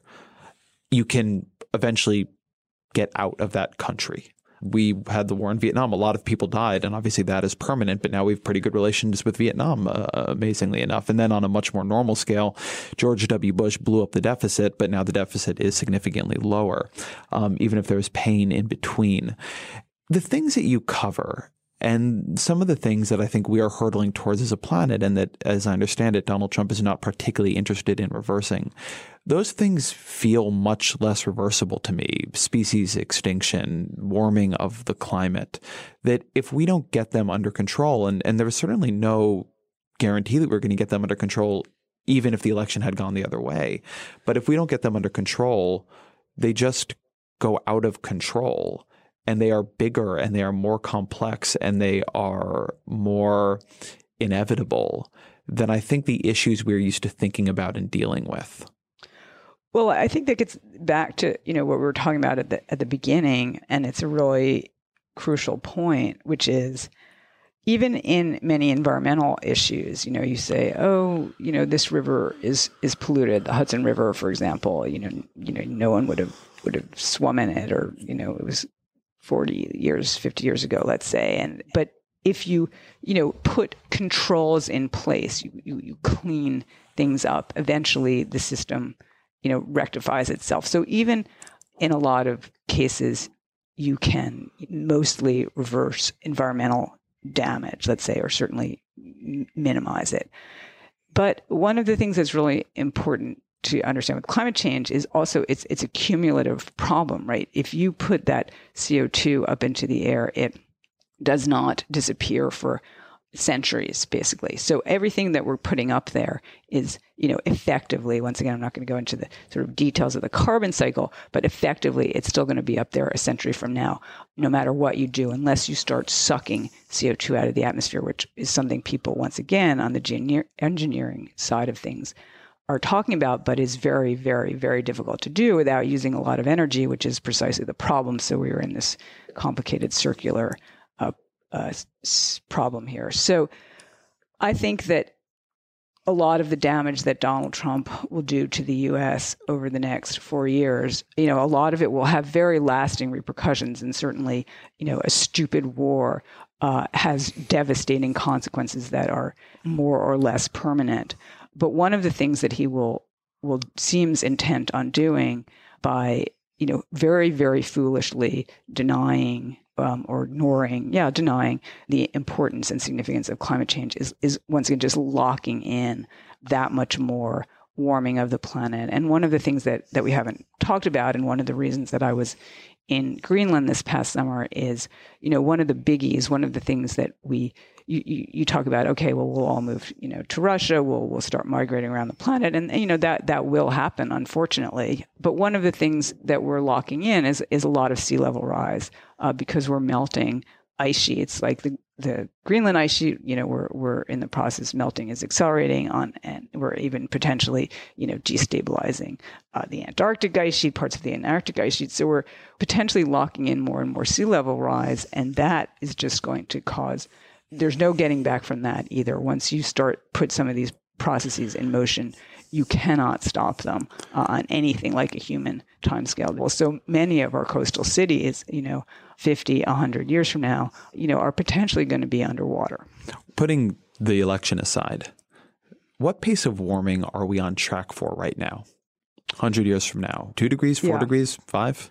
you can eventually get out of that country. We had the war in Vietnam. A lot of people died, and obviously that is permanent, but now we have pretty good relations with Vietnam, uh, amazingly enough. And then on a much more normal scale, George W. Bush blew up the deficit, but now the deficit is significantly lower, um, even if there's pain in between. The things that you cover and some of the things that I think we are hurtling towards as a planet, and that, as I understand it, Donald Trump is not particularly interested in reversing, those things feel much less reversible to me. Species extinction, warming of the climate, that if we don't get them under control, and, and there is certainly no guarantee that we're going to get them under control, even if the election had gone the other way. But if we don't get them under control, they just go out of control. And they are bigger and they are more complex and they are more inevitable than I think the issues we're used to thinking about and dealing with. Well, I think that gets back to, you know, what we were talking about at the at the beginning, and it's a really crucial point, which is even in many environmental issues, you know, you say, oh, you know, this river is is polluted, the Hudson River, for example, you know, you know, no one would have would have swum in it, or, you know, it was forty years, fifty years ago, let's say. And, but if you, you know, put controls in place, you, you, you clean things up, eventually the system, you know, rectifies itself. So even in a lot of cases, you can mostly reverse environmental damage, let's say, or certainly minimize it. But one of the things that's really important to understand with climate change is also it's it's a cumulative problem, right? If you put that C O two up into the air, it does not disappear for centuries, basically. So everything that we're putting up there is, you know, effectively, once again, I'm not going to go into the sort of details of the carbon cycle, but effectively it's still going to be up there a century from now, no matter what you do, unless you start sucking C O two out of the atmosphere, which is something people, once again, on the gener- engineering side of things are talking about, but is very, very, very difficult to do without using a lot of energy, which is precisely the problem. So we are in this complicated circular uh, uh, s- problem here. So I think that a lot of the damage that Donald Trump will do to the U S over the next four years, you know, a lot of it will have very lasting repercussions. And certainly, you know, a stupid war uh, has devastating consequences that are more or less permanent. But one of the things that he will will seems intent on doing by, you know, very, very foolishly denying Um, or ignoring, yeah, denying the importance and significance of climate change is, is once again just locking in that much more warming of the planet. And one of the things that, that we haven't talked about, and one of the reasons that I was in Greenland this past summer is, you know, one of the biggies, one of the things that we, you, you, you talk about, okay, well, we'll all move, you know, to Russia, we'll, we'll start migrating around the planet. And, you know, that, that will happen, unfortunately. But one of the things that we're locking in is, is a lot of sea level rise uh, because we're melting ice sheets. Like the, the Greenland ice sheet, you know, we're, we're in the process, melting is accelerating on, and we're even potentially, you know, destabilizing uh, the Antarctic ice sheet, parts of the Antarctic ice sheet. So we're potentially locking in more and more sea level rise. And that is just going to cause, there's no getting back from that either. Once you start, put some of these processes in motion, you cannot stop them uh, on anything like a human timescale. Well, so many of our coastal cities, you know, fifty, one hundred years from now, you know, are potentially going to be underwater. Putting the election aside, what pace of warming are we on track for right now? one hundred years from now? Two degrees, four Yeah. degrees, five?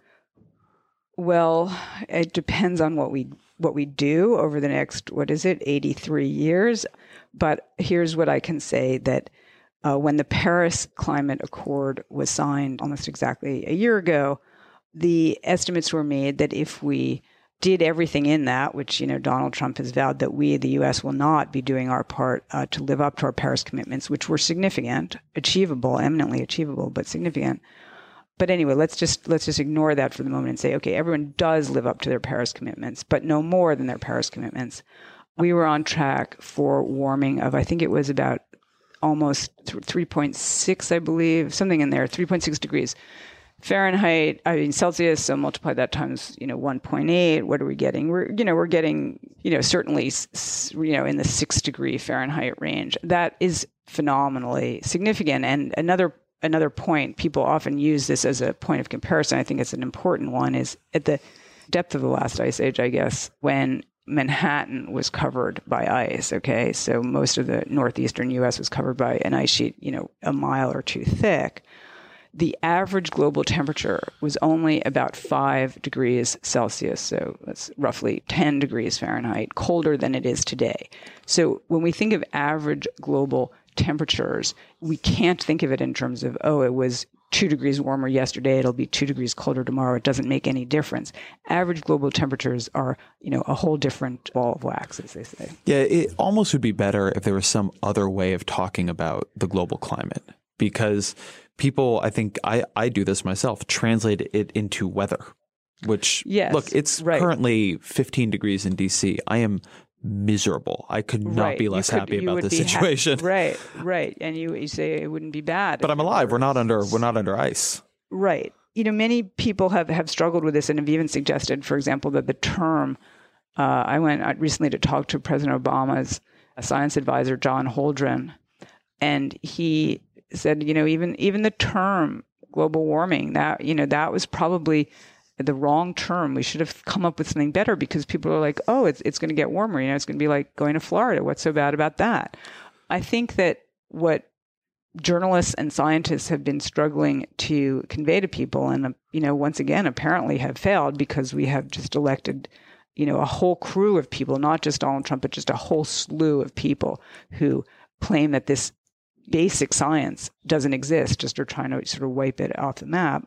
Well, it depends on what we what we do over the next, what is it, eighty-three years. But here's what I can say, that uh, when the Paris Climate Accord was signed almost exactly a year ago, the estimates were made that if we did everything in that, which, you know, Donald Trump has vowed that we, the U S, will not be doing our part uh, to live up to our Paris commitments, which were significant, achievable, eminently achievable, but significant. But anyway, let's just let's just ignore that for the moment and say, okay, everyone does live up to their Paris commitments, but no more than their Paris commitments. We were on track for warming of, I think it was about almost three point six, I believe, something in there, three point six degrees Fahrenheit, I mean Celsius. So multiply that times, you know, one point eight. What are we getting? We're, you know, we're getting, you know, certainly, you know, in the six degree Fahrenheit range. That is phenomenally significant. And another Another point, people often use this as a point of comparison. I think it's an important one, is at the depth of the last ice age, I guess, when Manhattan was covered by ice, okay? So most of the northeastern U S was covered by an ice sheet, you know, a mile or two thick. The average global temperature was only about five degrees Celsius, so that's roughly ten degrees Fahrenheit, colder than it is today. So when we think of average global temperatures, we can't think of it in terms of, oh, it was two degrees warmer yesterday, it'll be two degrees colder tomorrow. It doesn't make any difference. Average global temperatures are, you know, a whole different ball of wax, as they say. Yeah, it almost would be better if there was some other way of talking about the global climate, because people, I think I, I do this myself, translate it into weather, which, yes, look, it's right. currently fifteen degrees in D C. I am miserable. I could not right. be less could, happy about this situation. Ha- right, right. And you, you say it wouldn't be bad. But I'm alive. We're not under we're not under ice. Right. You know, many people have, have struggled with this and have even suggested, for example, that the term, uh, I went recently to talk to President Obama's science advisor, John Holdren, and he said, you know, even even the term global warming, that, you know, that was probably the wrong term. We should have come up with something better, because people are like, oh, it's it's going to get warmer. You know, it's going to be like going to Florida. What's so bad about that? I think that what journalists and scientists have been struggling to convey to people, and, you know, once again, apparently have failed, because we have just elected, you know, a whole crew of people, not just Donald Trump, but just a whole slew of people who claim that this basic science doesn't exist, just are trying to sort of wipe it off the map,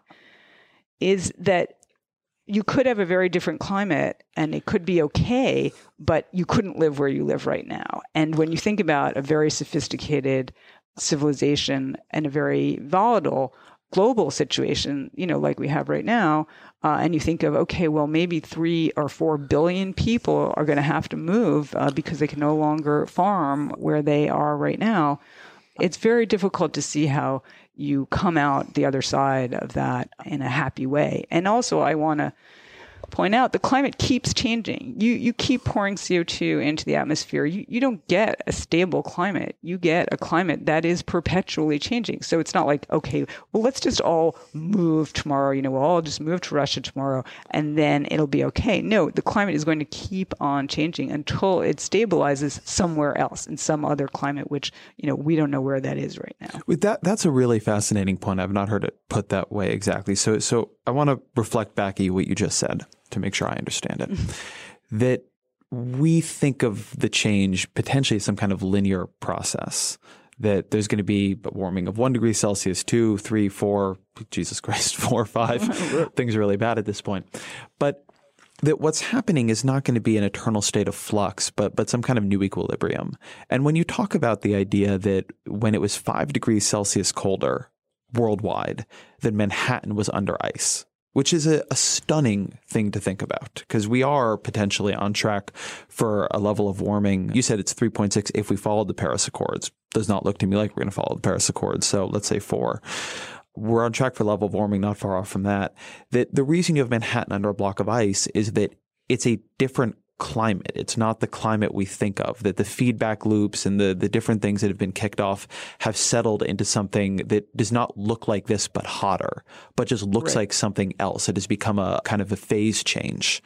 is that you could have a very different climate and it could be okay, but you couldn't live where you live right now. And when you think about a very sophisticated civilization and a very volatile global situation, you know, like we have right now, uh, and you think of, okay, well, maybe three or four billion people are going to have to move uh, because they can no longer farm where they are right now. It's very difficult to see how you come out the other side of that in a happy way. And also, I want to point out, the climate keeps changing. You you keep pouring C O two into the atmosphere. You, you don't get a stable climate. You get a climate that is perpetually changing. So it's not like, okay, well, let's just all move tomorrow. You know, we'll all just move to Russia tomorrow and then it'll be okay. No, the climate is going to keep on changing until it stabilizes somewhere else in some other climate, which, you know, we don't know where that is right now. With that, that's a really fascinating point. I've not heard it put that way exactly. So, so I want to reflect back at what you just said to make sure I understand it. That we think of the change potentially as some kind of linear process. That there's going to be a warming of one degree Celsius, two, three, four, Jesus Christ, four, five. Things are really bad at this point. But that what's happening is not going to be an eternal state of flux, but but some kind of new equilibrium. And when you talk about the idea that when it was five degrees Celsius colder worldwide, that Manhattan was under ice, which is a, a stunning thing to think about because we are potentially on track for a level of warming. You said it's three point six if we followed the Paris Accords. Does not look to me like we're going to follow the Paris Accords. So let's say four. We're on track for level of warming, not far off from that. That the reason you have Manhattan under a block of ice is that it's a different climate. It's not the climate we think of, that the feedback loops and the, the different things that have been kicked off have settled into something that does not look like this, but hotter, but just looks right. like something else. It has become a kind of a phase change.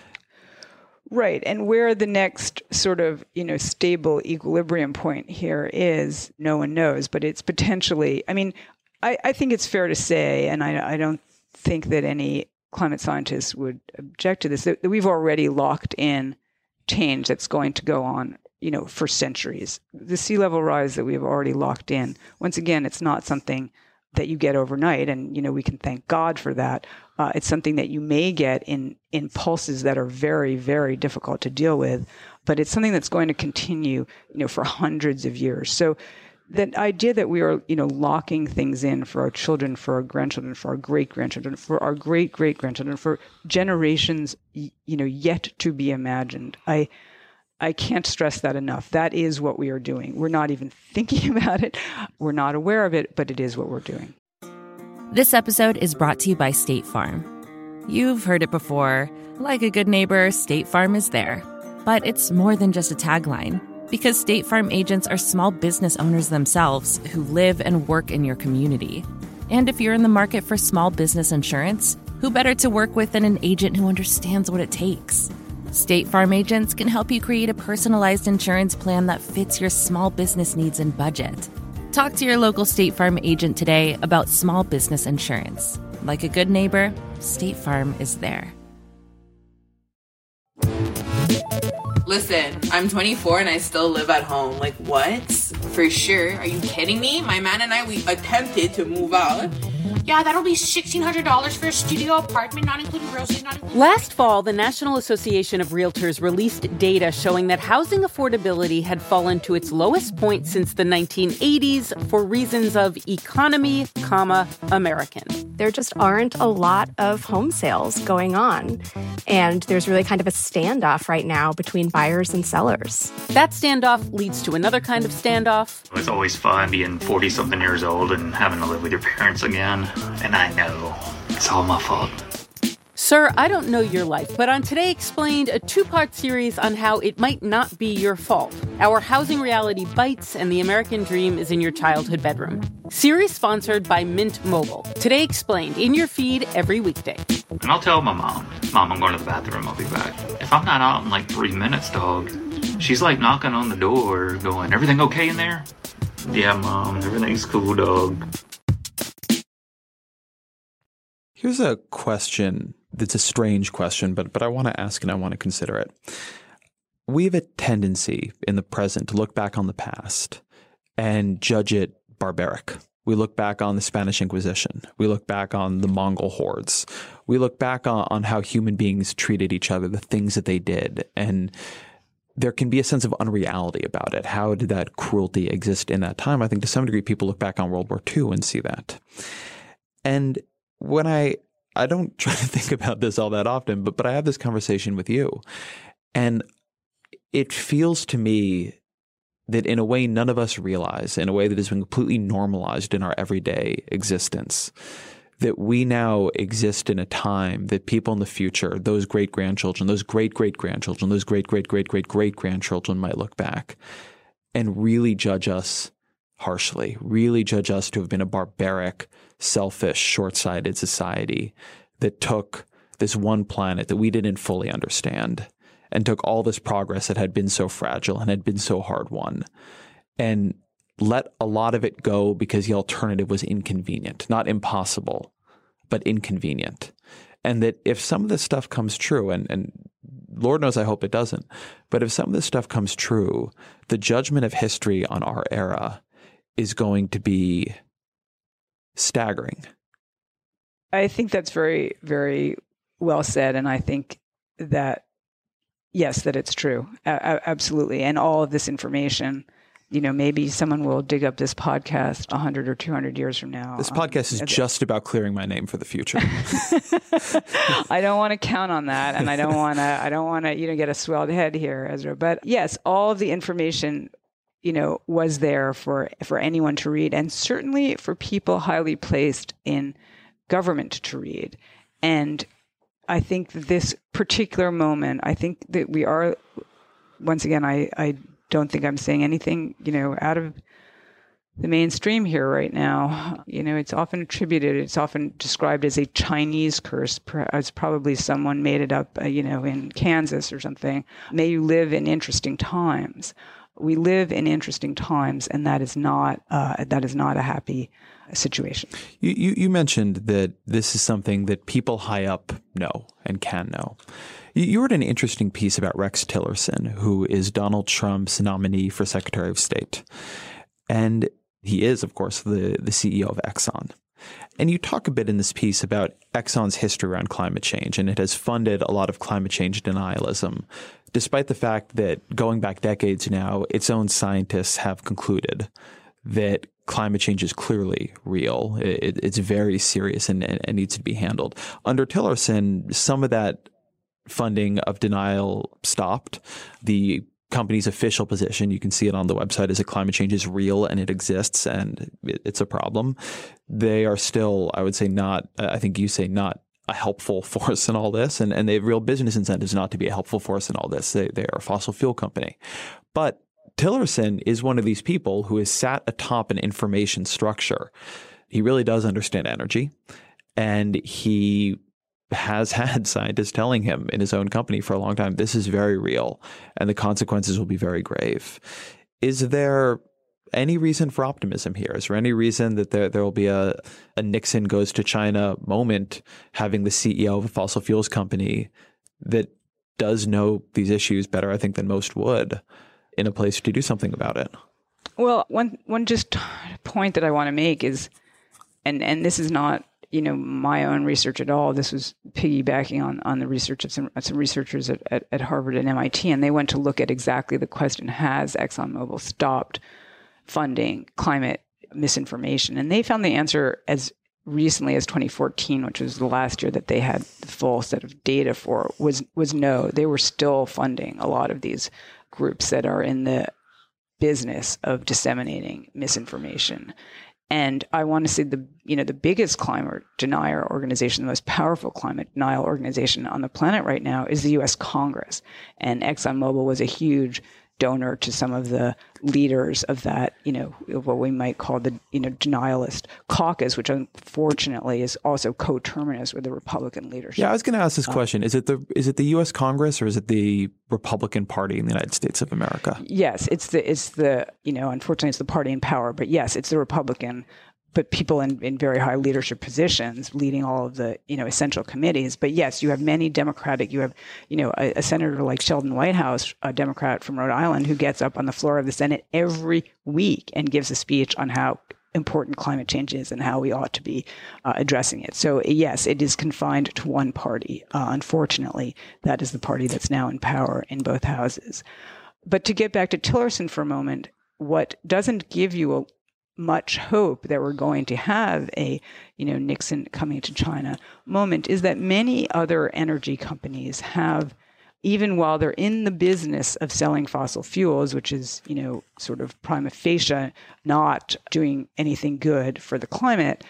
Right. And where the next sort of, you know, stable equilibrium point here is, no one knows, but it's potentially, I mean, I, I think it's fair to say, and I, I don't think that any climate scientists would object to this, that, that we've already locked in change that's going to go on, you know, for centuries. The sea level rise that we have already locked in, once again, it's not something that you get overnight, and, you know, we can thank God for that. Uh, it's something that you may get in, in pulses that are very, very difficult to deal with, but it's something that's going to continue, you know, for hundreds of years. So that idea that we are, you know, locking things in for our children, for our grandchildren, for our great-grandchildren, for our great-great-grandchildren, for generations, you know, yet to be imagined. I I can't stress that enough. That is what we are doing. We're not even thinking about it. We're not aware of it, but it is what we're doing. This episode is brought to you by State Farm. You've heard it before. Like a good neighbor, State Farm is there. But it's more than just a tagline. Because State Farm agents are small business owners themselves who live and work in your community. And if you're in the market for small business insurance, who better to work with than an agent who understands what it takes? State Farm agents can help you create a personalized insurance plan that fits your small business needs and budget. Talk to your local State Farm agent today about small business insurance. Like a good neighbor, State Farm is there. Listen, I'm twenty-four and I still live at home. Like, what? For sure. Are you kidding me? My man and I, we attempted to move out. Yeah, that'll be sixteen hundred dollars for a studio apartment, not including groceries, not including... Last fall, the National Association of Realtors released data showing that housing affordability had fallen to its lowest point since the nineteen eighties for reasons of economy, comma, American. There just aren't a lot of home sales going on. And there's really kind of a standoff right now between buyers and sellers. That standoff leads to another kind of standoff. It's always fun being forty-something years old and having to live with your parents again. And I know it's all my fault. Sir, I don't know your life, but on Today Explained, a two-part series on how it might not be your fault. Our housing reality bites and the American dream is in your childhood bedroom. Series sponsored by Mint Mobile. Today Explained, in your feed every weekday. And I'll tell my mom, Mom, I'm going to the bathroom, I'll be back. If I'm not out in like three minutes, dog, she's like knocking on the door going, everything okay in there? Yeah, Mom, everything's cool, dog. Here's a question that's a strange question, but but I want to ask and I want to consider it. We have a tendency in the present to look back on the past and judge it barbaric. We look back on the Spanish Inquisition. We look back on the Mongol hordes. We look back on, on how human beings treated each other, the things that they did. And there can be a sense of unreality about it. How did that cruelty exist in that time? I think to some degree people look back on World War Two and see that. And when I, I don't try to think about this all that often, but, but I have this conversation with you. And it feels to me that in a way none of us realize, in a way that has been completely normalized in our everyday existence, that we now exist in a time that people in the future, those great-grandchildren, those great-great-grandchildren, those great-great-great-great-great-grandchildren might look back and really judge us harshly, really judge us to have been a barbaric, selfish, short-sighted society that took this one planet that we didn't fully understand and took all this progress that had been so fragile and had been so hard won and let a lot of it go because the alternative was inconvenient, not impossible, but inconvenient. And that if some of this stuff comes true, and, and Lord knows I hope it doesn't, but if some of this stuff comes true, the judgment of history on our era is going to be staggering. I think that's very, very well said. And I think that, yes, that it's true. A- absolutely. And all of this information, you know, maybe someone will dig up this podcast one hundred or two hundred years from now. This podcast um, is just about clearing my name for the future. I don't want to count on that. And I don't want to, I don't want to, you know, get a swelled head here, Ezra. But yes, all of the information, you know, was there for, for anyone to read, and certainly for people highly placed in government to read. And I think this particular moment, I think that we are, once again, I, I don't think I'm saying anything, you know, out of the mainstream here right now. You know, it's often attributed, it's often described as a Chinese curse, as probably someone made it up, uh, you know, in Kansas or something. May you live in interesting times. We live in interesting times, and that is not uh, that is not a happy situation. You, you you mentioned that this is something that people high up know and can know. You, you wrote an interesting piece about Rex Tillerson, who is Donald Trump's nominee for Secretary of State, and he is, of course, the the C E O of Exxon. And you talk a bit in this piece about Exxon's history around climate change, and it has funded a lot of climate change denialism, despite the fact that going back decades now, its own scientists have concluded that climate change is clearly real. It, it's very serious and, and needs to be handled. Under Tillerson, some of that funding of denial stopped. The company's official position, you can see it on the website, is that climate change is real and it exists and it, it's a problem. They are still, I would say, not, I think you say not a helpful force in all this, and, and they have real business incentives not to be a helpful force in all this. They, they are a fossil fuel company. But Tillerson is one of these people who has sat atop an information structure. He really does understand energy, and he has had scientists telling him in his own company for a long time, this is very real and the consequences will be very grave. Is there any reason for optimism here? Is there any reason that there, there will be a, a Nixon goes to China moment, having the C E O of a fossil fuels company that does know these issues better, I think, than most would, in a place to do something about it? Well, one one just point that I want to make is, and, and this is not, you know, my own research at all. This was piggybacking on, on the research of some, some researchers at, at, at Harvard and M I T, and they went to look at exactly the question, has ExxonMobil stopped funding climate misinformation? And they found the answer as recently as twenty fourteen, which was the last year that they had the full set of data for, was was no. They were still funding a lot of these groups that are in the business of disseminating misinformation. And I want to say the, you know, the biggest climate denier organization, the most powerful climate denial organization on the planet right now is the U S Congress. And ExxonMobil was a huge donor to some of the leaders of that, you know, what we might call the, you know, denialist caucus, which unfortunately is also coterminous with the Republican leadership. Yeah, I was going to ask this um, question. Is it the is it the U S Congress or is it the Republican Party in the United States of America? Yes, it's the, it's the, you know, unfortunately it's the party in power, but yes, it's the Republican, but people in, in very high leadership positions leading all of the, you know, essential committees. But yes, you have many Democratic, you have, you know, a, a senator like Sheldon Whitehouse, a Democrat from Rhode Island, who gets up on the floor of the Senate every week and gives a speech on how important climate change is and how we ought to be uh, addressing it. So yes, it is confined to one party. Uh, unfortunately, that is the party that's now in power in both houses. But to get back to Tillerson for a moment, what doesn't give you a much hope that we're going to have a, you know, Nixon coming to China moment is that many other energy companies have, even while they're in the business of selling fossil fuels, which is, you know, sort of prima facie not doing anything good for the climate,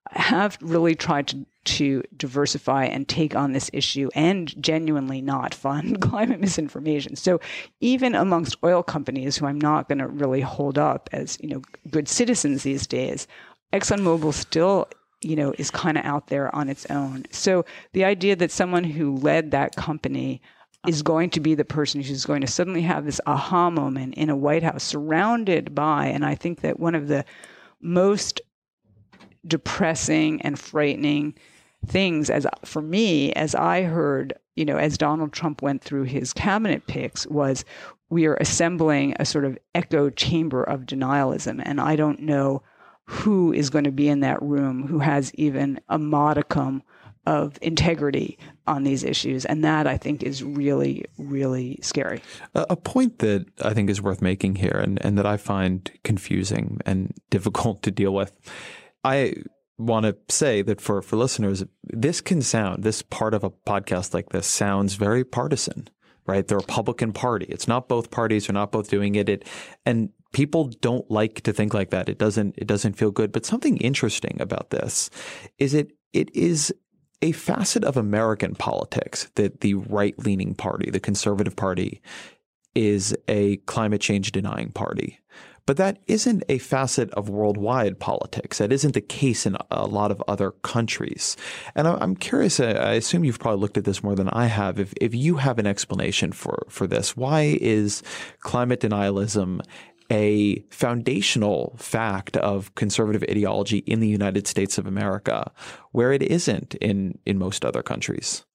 have really tried to, to diversify and take on this issue and genuinely not fund climate misinformation. So even amongst oil companies, who I'm not going to really hold up as, you know, good citizens these days, ExxonMobil still, you know, is kind of out there on its own. So the idea that someone who led that company is going to be the person who's going to suddenly have this aha moment in a White House surrounded by, and I think that one of the most depressing and frightening things as for me, as I heard, you know, as Donald Trump went through his cabinet picks, was we are assembling a sort of echo chamber of denialism. And I don't know who is going to be in that room who has even a modicum of integrity on these issues. And that, I think, is really, really scary. A point that I think is worth making here, and, and that I find confusing and difficult to deal with, I want to say that for, for listeners, this can sound, this part of a podcast like this sounds very partisan, right? The Republican Party. It's not both parties are not both doing it. It and people don't like to think like that. It doesn't, it doesn't feel good. But something interesting about this is it, it is a facet of American politics that the right-leaning party, the Conservative Party, is a climate change denying party. But that isn't a facet of worldwide politics. That isn't the case in a lot of other countries. And I'm curious, I assume you've probably looked at this more than I have. If, if you have an explanation for, for this, why is climate denialism a foundational fact of conservative ideology in the United States of America, where it isn't in, in most other countries?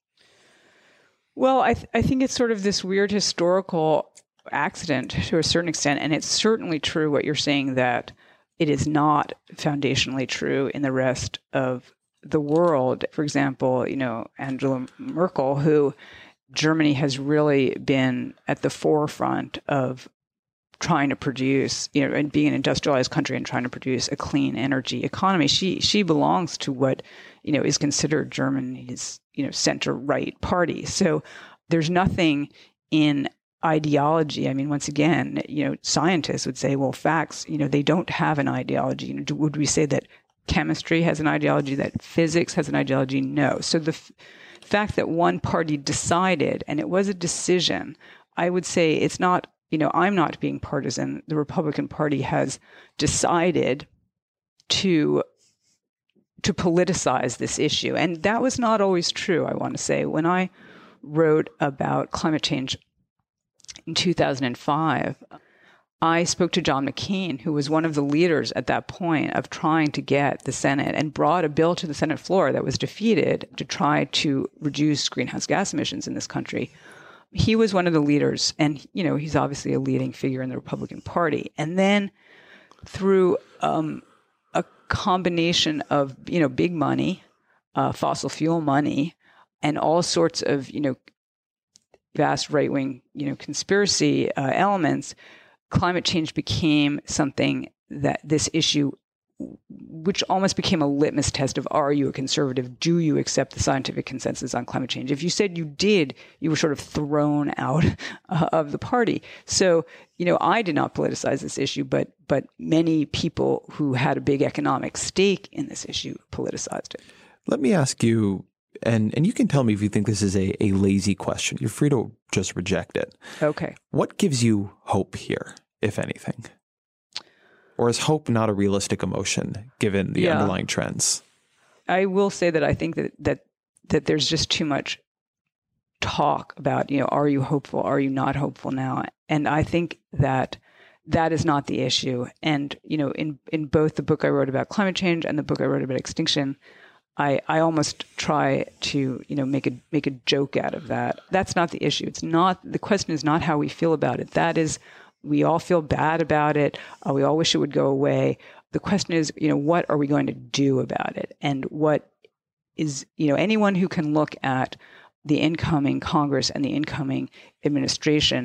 Well, I, th- I think it's sort of this weird historical accident to a certain extent. And it's certainly true what you're saying, that it is not foundationally true in the rest of the world. For example, you know, Angela Merkel, who Germany has really been at the forefront of trying to produce, you know, and being an industrialized country and trying to produce a clean energy economy. She she belongs to what, you know, is considered Germany's, you know, center-right party. So there's nothing in ideology. I mean, once again, you know, scientists would say, well, facts, you know, they don't have an ideology. You know, would we say that chemistry has an ideology, that physics has an ideology? No. So the f- fact that one party decided, and it was a decision, I would say it's not, you know, I'm not being partisan. The Republican Party has decided to to politicize this issue. And that was not always true, I want to say. When I wrote about climate change in two thousand five, I spoke to John McCain, who was one of the leaders at that point of trying to get the Senate, and brought a bill to the Senate floor that was defeated to try to reduce greenhouse gas emissions in this country. He was one of the leaders, and, you know, he's obviously a leading figure in the Republican Party. And then through um, a combination of, you know, big money, uh, fossil fuel money, and all sorts of, you know, vast right-wing, you know, conspiracy uh, elements, climate change became something that this issue, which almost became a litmus test of, are you a conservative? Do you accept the scientific consensus on climate change? If you said you did, you were sort of thrown out uh, of the party. So, you know, I did not politicize this issue, but but many people who had a big economic stake in this issue politicized it. Let me ask you, and, and you can tell me if you think this is a, a lazy question. You're free to just reject it. Okay. What gives you hope here, if anything? Or is hope not a realistic emotion given the yeah. underlying trends? I will say that I think that, that that there's just too much talk about, you know, are you hopeful? Are you not hopeful now? And I think that that is not the issue. And, you know, in, in both the book I wrote about climate change and the book I wrote about extinction, I, I almost try to, you know, make a make a joke out of that. That's not the issue. It's not, the question is not how we feel about it. That is, we all feel bad about it. Uh, we all wish it would go away. The question is, you know, what are we going to do about it? And what is, you know, anyone who can look at the incoming Congress and the incoming administration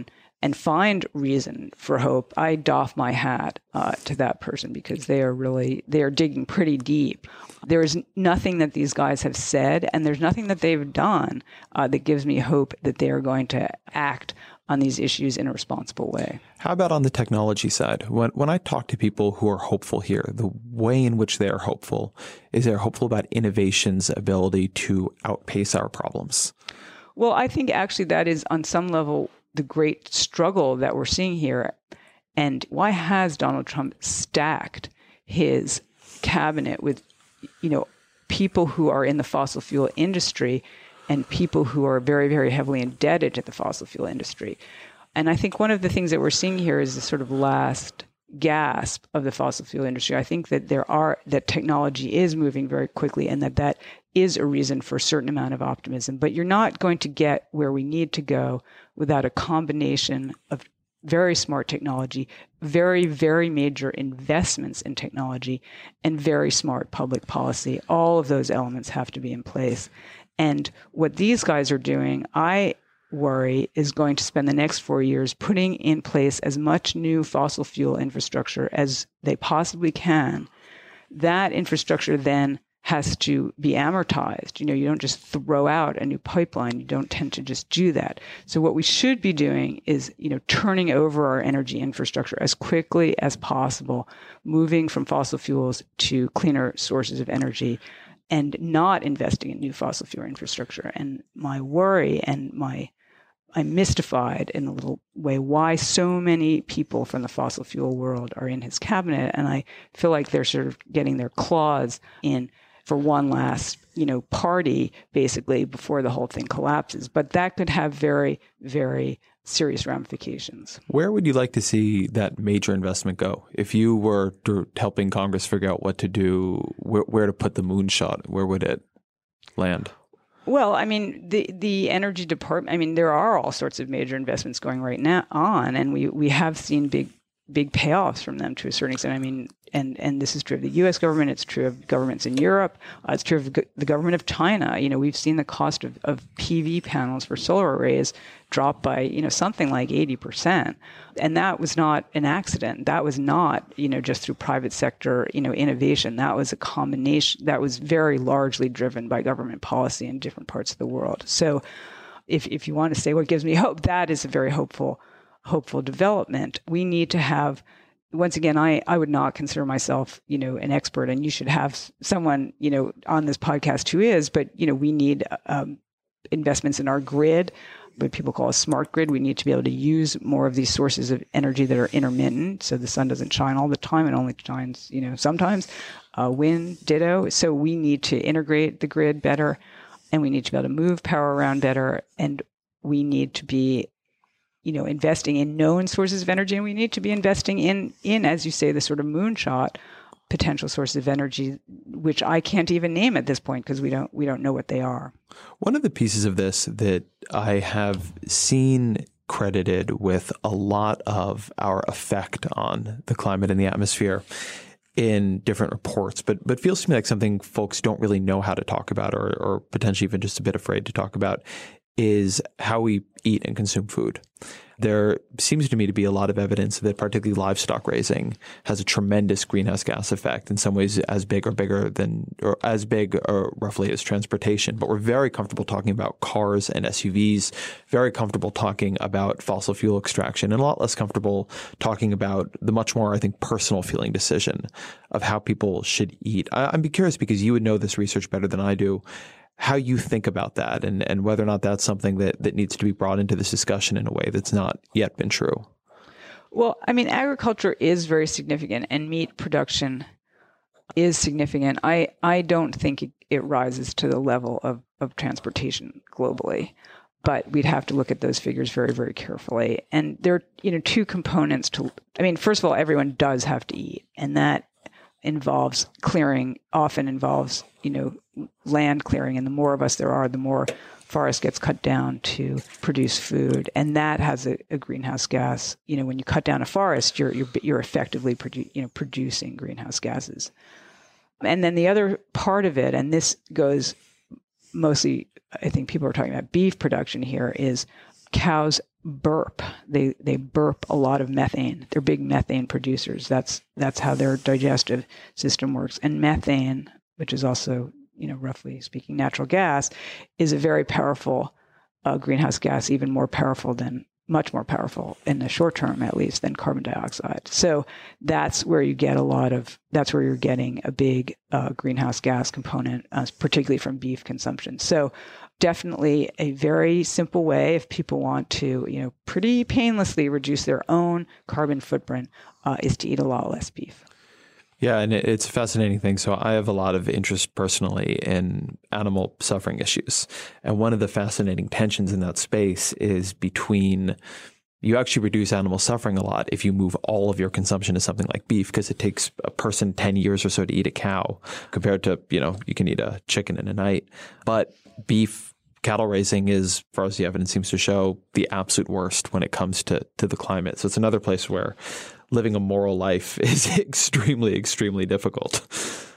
and find reason for hope, I doff my hat uh, to that person, because they are really, they are digging pretty deep. There is nothing that these guys have said, and there's nothing that they've done uh, that gives me hope that they are going to act on these issues in a responsible way. How about on the technology side? When when I talk to people who are hopeful here, the way in which they are hopeful is they're hopeful about innovation's ability to outpace our problems. Well, I think actually that is on some level the great struggle that we're seeing here. And why has Donald Trump stacked his cabinet with, you know, people who are in the fossil fuel industry and people who are very, very heavily indebted to the fossil fuel industry? And I think one of the things that we're seeing here is the sort of last gasp of the fossil fuel industry. I think that there are, that technology is moving very quickly, and that that is a reason for a certain amount of optimism. But you're not going to get where we need to go without a combination of very smart technology, very, very major investments in technology, and very smart public policy. All of those elements have to be in place. And what these guys are doing, I worry, is going to spend the next four years putting in place as much new fossil fuel infrastructure as they possibly can. That infrastructure then has to be amortized. You know, you don't just throw out a new pipeline. You don't tend to just do that. So what we should be doing is, you know, turning over our energy infrastructure as quickly as possible, moving from fossil fuels to cleaner sources of energy, and not investing in new fossil fuel infrastructure. And my worry and my, I'm mystified in a little way why so many people from the fossil fuel world are in his cabinet. And I feel like they're sort of getting their claws in for one last, you know, party, basically, before the whole thing collapses. But that could have very, very serious ramifications. Where would you like to see that major investment go? If you were helping Congress figure out what to do, where, where to put the moonshot, where would it land? Well, I mean, the the energy department, I mean, there are all sorts of major investments going right now on, and we, we have seen big big payoffs from them to a certain extent. I mean, and, and this is true of the U S government. It's true of governments in Europe. Uh, it's true of the government of China. You know, we've seen the cost of, of P V panels for solar arrays drop by, you know, something like eighty percent. And that was not an accident. That was not, you know, just through private sector, you know, innovation. That was a combination that was very largely driven by government policy in different parts of the world. So if, if you want to say what gives me hope, that is a very hopeful hopeful development. We need to have, once again, I, I would not consider myself, you know, an expert, and you should have someone, you know, on this podcast who is, but, you know, we need um, investments in our grid, what people call a smart grid. We need to be able to use more of these sources of energy that are intermittent. So the sun doesn't shine all the time. It only shines, you know, sometimes. Uh, wind, ditto. So we need to integrate the grid better, and we need to be able to move power around better. And we need to be, you know, investing in known sources of energy, and we need to be investing in, in, as you say, the sort of moonshot potential sources of energy, which I can't even name at this point because we don't we don't know what they are. One of the pieces of this that I have seen credited with a lot of our effect on the climate and the atmosphere in different reports, but but feels to me like something folks don't really know how to talk about, or or potentially even just a bit afraid to talk about, is how we eat and consume food. There seems to me to be a lot of evidence that particularly livestock raising has a tremendous greenhouse gas effect, in some ways as big or bigger than, or as big or roughly as transportation. But we're very comfortable talking about cars and S U Vs, very comfortable talking about fossil fuel extraction, and a lot less comfortable talking about the much more, I think, personal feeling decision of how people should eat. I, I'd be curious, because you would know this research better than I do, how you think about that, and, and whether or not that's something that, that needs to be brought into this discussion in a way that's not yet been true. Well, I mean, agriculture is very significant, and meat production is significant. I, I don't think it, it rises to the level of, of transportation globally, but we'd have to look at those figures very, very carefully. And there are, you know, two components to, I mean, first of all, everyone does have to eat, and that involves clearing, often involves, you know, land clearing. And the more of us there are, the more forest gets cut down to produce food. And that has a, a greenhouse gas. You know, when you cut down a forest, you're, you're, you're effectively, produ- you know, producing greenhouse gases. And then the other part of it, and this goes mostly, I think people are talking about beef production here, is cows burp. They they burp a lot of methane. They're big methane producers. That's that's how their digestive system works. And methane, which is also, you know, roughly speaking, natural gas, is a very powerful uh, greenhouse gas, even more powerful than, much more powerful in the short term, at least, than carbon dioxide. So that's where you get a lot of, that's where you're getting a big uh, greenhouse gas component, uh, particularly from beef consumption. So definitely a very simple way if people want to, you know, pretty painlessly reduce their own carbon footprint uh, is to eat a lot less beef. Yeah, and it's a fascinating thing. So I have a lot of interest personally in animal suffering issues. And one of the fascinating tensions in that space is between, you actually reduce animal suffering a lot if you move all of your consumption to something like beef, because it takes a person ten years or so to eat a cow compared to, you know, you can eat a chicken in a night. But beef cattle raising is, as far as the evidence seems to show, the absolute worst when it comes to, to the climate. So it's another place where living a moral life is extremely, extremely difficult.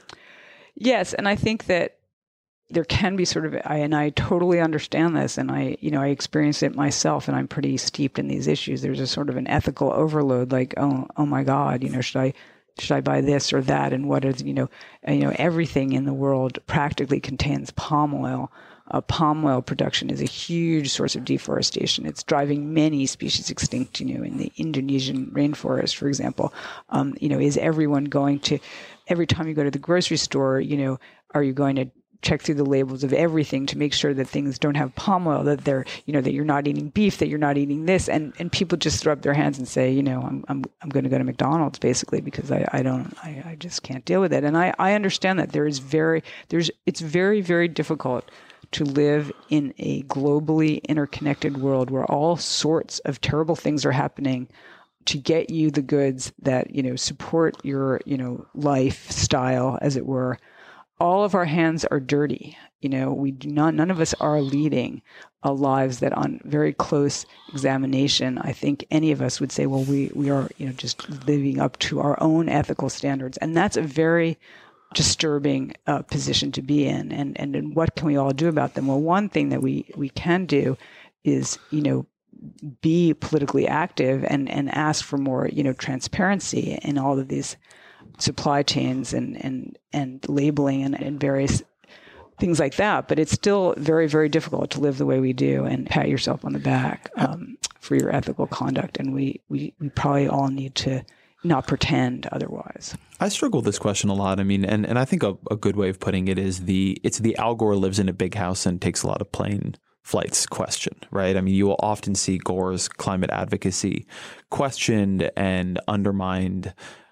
Yes. And I think that there can be sort of, I, and I totally understand this, and I, you know, I experienced it myself, and I'm pretty steeped in these issues. There's a sort of an ethical overload, like, oh, oh my God, you know, should I, should I buy this or that? And what is, you know, you know, everything in the world practically contains palm oil. Uh, palm oil production is a huge source of deforestation. It's driving many species extinct, you know, in the Indonesian rainforest, for example. Um, you know, is everyone going to, every time you go to the grocery store, you know, are you going to check through the labels of everything to make sure that things don't have palm oil, that they're, you know, that you're not eating beef, that you're not eating this, and and people just throw up their hands and say, you know, I'm I'm I'm going to go to McDonald's basically because I I don't I, I just can't deal with it. And I I understand that there is very there's it's very very difficult to live in a globally interconnected world where all sorts of terrible things are happening to get you the goods that, you know, support your, you know, lifestyle, as it were. All of our hands are dirty. You know, we do not, none of us are leading uh, lives that on very close examination, I think any of us would say, well, we, we are, you know, just living up to our own ethical standards. And that's a very disturbing uh, position to be in. And, and and what can we all do about them? Well, one thing that we, we can do is, you know, be politically active and, and ask for more, you know, transparency in all of these supply chains and, and, and labeling and, and various things like that. But it's still very, very difficult to live the way we do and pat yourself on the back um, for your ethical conduct. And we, we, we probably all need to not pretend otherwise. I struggle with this question a lot. I mean, and, and I think a, a good way of putting it is the, it's the Al Gore lives in a big house and takes a lot of plane flights question, right? I mean, you will often see Gore's climate advocacy questioned and undermined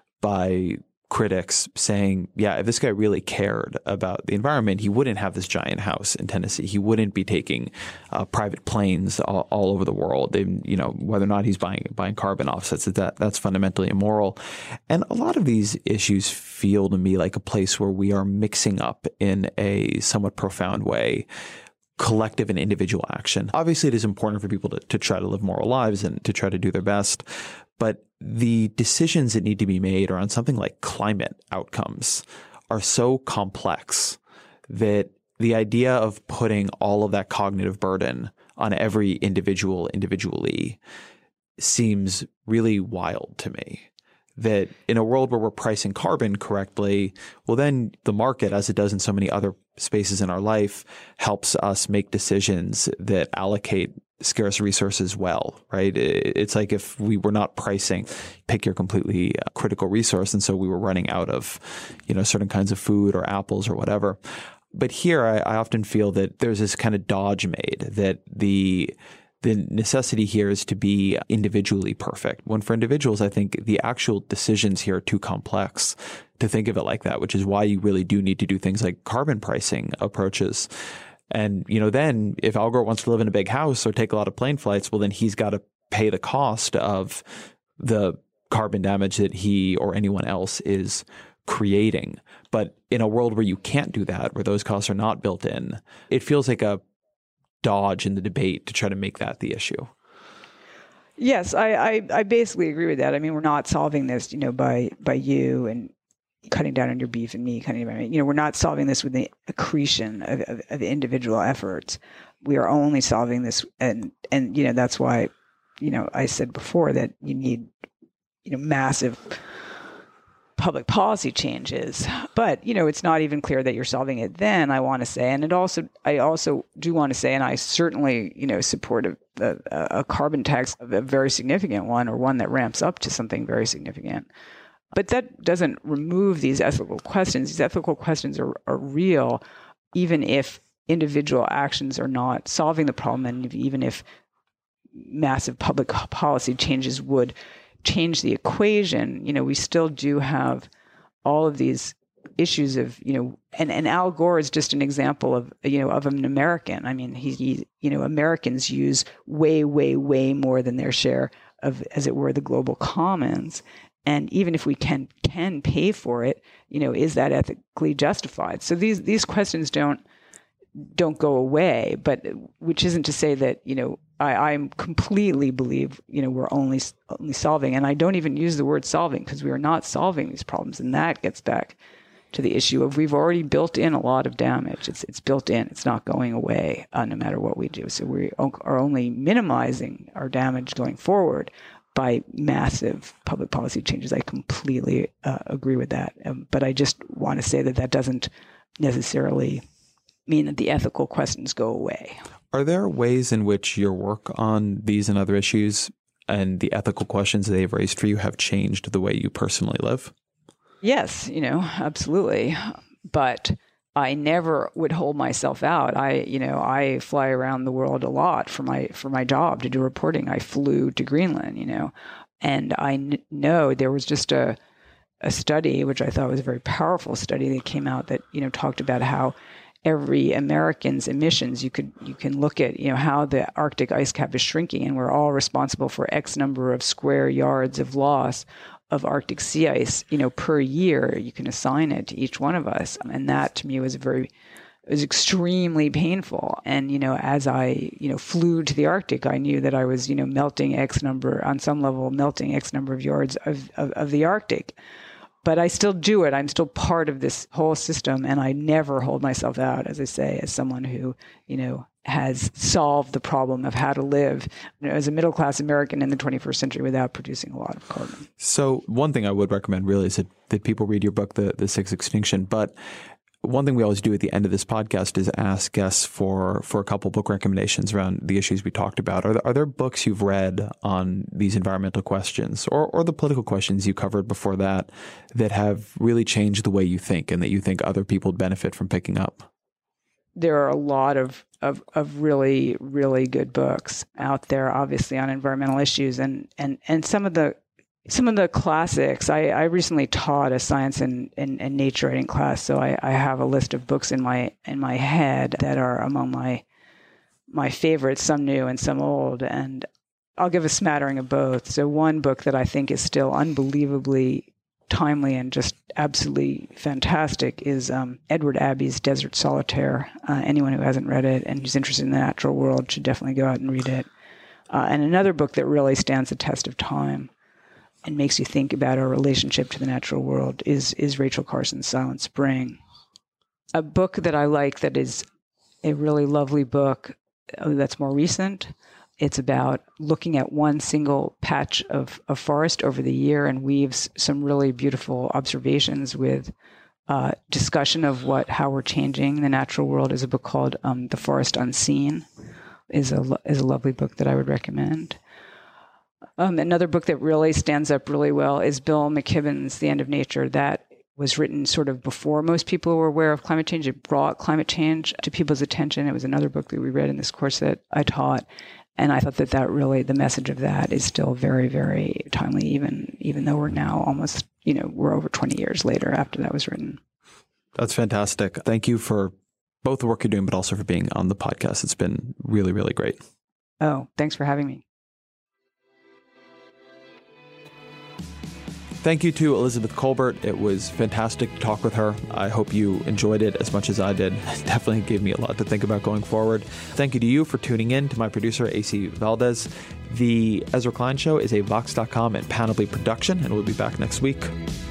by critics saying, yeah, if this guy really cared about the environment, he wouldn't have this giant house in Tennessee. He wouldn't be taking uh, private planes all, all over the world. And, you know, whether or not he's buying buying carbon offsets, that that's fundamentally immoral. And a lot of these issues feel to me like a place where we are mixing up in a somewhat profound way collective and individual action. Obviously, it is important for people to, to try to live moral lives and to try to do their best. But the decisions that need to be made around something like climate outcomes are so complex that the idea of putting all of that cognitive burden on every individual individually seems really wild to me. That in a world where we're pricing carbon correctly, well, then the market, as it does in so many other spaces in our life, helps us make decisions that allocate scarce resources well, right? It's like if we were not pricing, pick your completely critical resource, and so we were running out of, you know, certain kinds of food or apples or whatever. But here, I, I often feel that there's this kind of dodge made that the the necessity here is to be individually perfect. When for individuals, I think the actual decisions here are too complex to think of it like that, which is why you really do need to do things like carbon pricing approaches. And, you know, then if Al Gore wants to live in a big house or take a lot of plane flights, well, then he's got to pay the cost of the carbon damage that he or anyone else is creating. But in a world where you can't do that, where those costs are not built in, it feels like a dodge in the debate to try to make that the issue. Yes, I, I, I basically agree with that. I mean, we're not solving this, you know, by by you and cutting down on your beef and me cutting down. You know, we're not solving this with the accretion of, of, of individual efforts. We are only solving this, and and you know that's why you know, I said before that you need, you know, massive public policy changes, but, you know, it's not even clear that you're solving it then, I want to say. And it also, I also do want to say, and I certainly, you know, support a, a, a carbon tax, a very significant one, or one that ramps up to something very significant. But that doesn't remove these ethical questions. These ethical questions are, are real, even if individual actions are not solving the problem, and even if massive public policy changes would change the equation. You know, we still do have all of these issues of, you know, and, and Al Gore is just an example of, you know, of an American. I mean, he, he, you know, Americans use way, way, way more than their share of, as it were, the global commons. And even if we can, can pay for it, you know, is that ethically justified? So these, these questions don't, don't go away, but which isn't to say that, you know, I, I completely believe, you know, we're only only solving, and I don't even use the word solving because we are not solving these problems. And that gets back to the issue of we've already built in a lot of damage. It's it's built in. It's not going away uh, no matter what we do. So we are only minimizing our damage going forward by massive public policy changes. I completely uh, agree with that. Um, but I just want to say that that doesn't necessarily mean that the ethical questions go away. Are there ways in which your work on these and other issues and the ethical questions they've raised for you have changed the way you personally live? Yes, you know, absolutely. But I never would hold myself out. I, you know, I fly around the world a lot for my for my job to do reporting. I flew to Greenland, you know, and I kn- know there was just a a study, which I thought was a very powerful study that came out that, you know, talked about how every American's emissions, you could you can look at, you know, how the Arctic ice cap is shrinking, and we're all responsible for X number of square yards of loss of Arctic sea ice, you know, per year. You can assign it to each one of us, and that to me was a very it was extremely painful. And, you know, as I, you know, flew to the Arctic, I knew that I was, you know, melting X number on some level, melting X number of yards of of, of the Arctic. But I still do it. I'm still part of this whole system, and I never hold myself out, as I say, as someone who, you know, has solved the problem of how to live, you know, as a middle-class American in the twenty-first century without producing a lot of carbon. So one thing I would recommend really is that, that people read your book, The, the Sixth Extinction. But one thing we always do at the end of this podcast is ask guests for, for a couple book recommendations around the issues we talked about. Are there, are there books you've read on these environmental questions or, or the political questions you covered before that that have really changed the way you think and that you think other people would benefit from picking up? There are a lot of, of, of really, really good books out there, obviously, on environmental issues. And, and, and some of the Some of the classics, I, I recently taught a science and, and, and nature writing class, so I, I have a list of books in my in my head that are among my my favorites, some new and some old, and I'll give a smattering of both. So one book that I think is still unbelievably timely and just absolutely fantastic is um, Edward Abbey's Desert Solitaire. Uh, anyone who hasn't read it and who's interested in the natural world should definitely go out and read it. Uh, and another book that really stands the test of time and makes you think about our relationship to the natural world is is Rachel Carson's Silent Spring. A book that I like that is a really lovely book that's more recent. It's about looking at one single patch of, of forest over the year and weaves some really beautiful observations with uh, discussion of what how we're changing the natural world. Is a book called um, The Forest Unseen. Is a is a lovely book that I would recommend. Um, another book that really stands up really well is Bill McKibben's The End of Nature. That was written sort of before most people were aware of climate change. It brought climate change to people's attention. It was another book that we read in this course that I taught. And I thought that that really, the message of that is still very, very timely, even even though we're now almost, you know, we're over twenty years later after that was written. That's fantastic. Thank you for both the work you're doing, but also for being on the podcast. It's been really, really great. Oh, thanks for having me. Thank you to Elizabeth Kolbert. It was fantastic to talk with her. I hope you enjoyed it as much as I did. It definitely gave me a lot to think about going forward. Thank you to you for tuning in, to my producer, A C Valdez. The Ezra Klein Show is a Vox dot com and Panoply production, and we'll be back next week.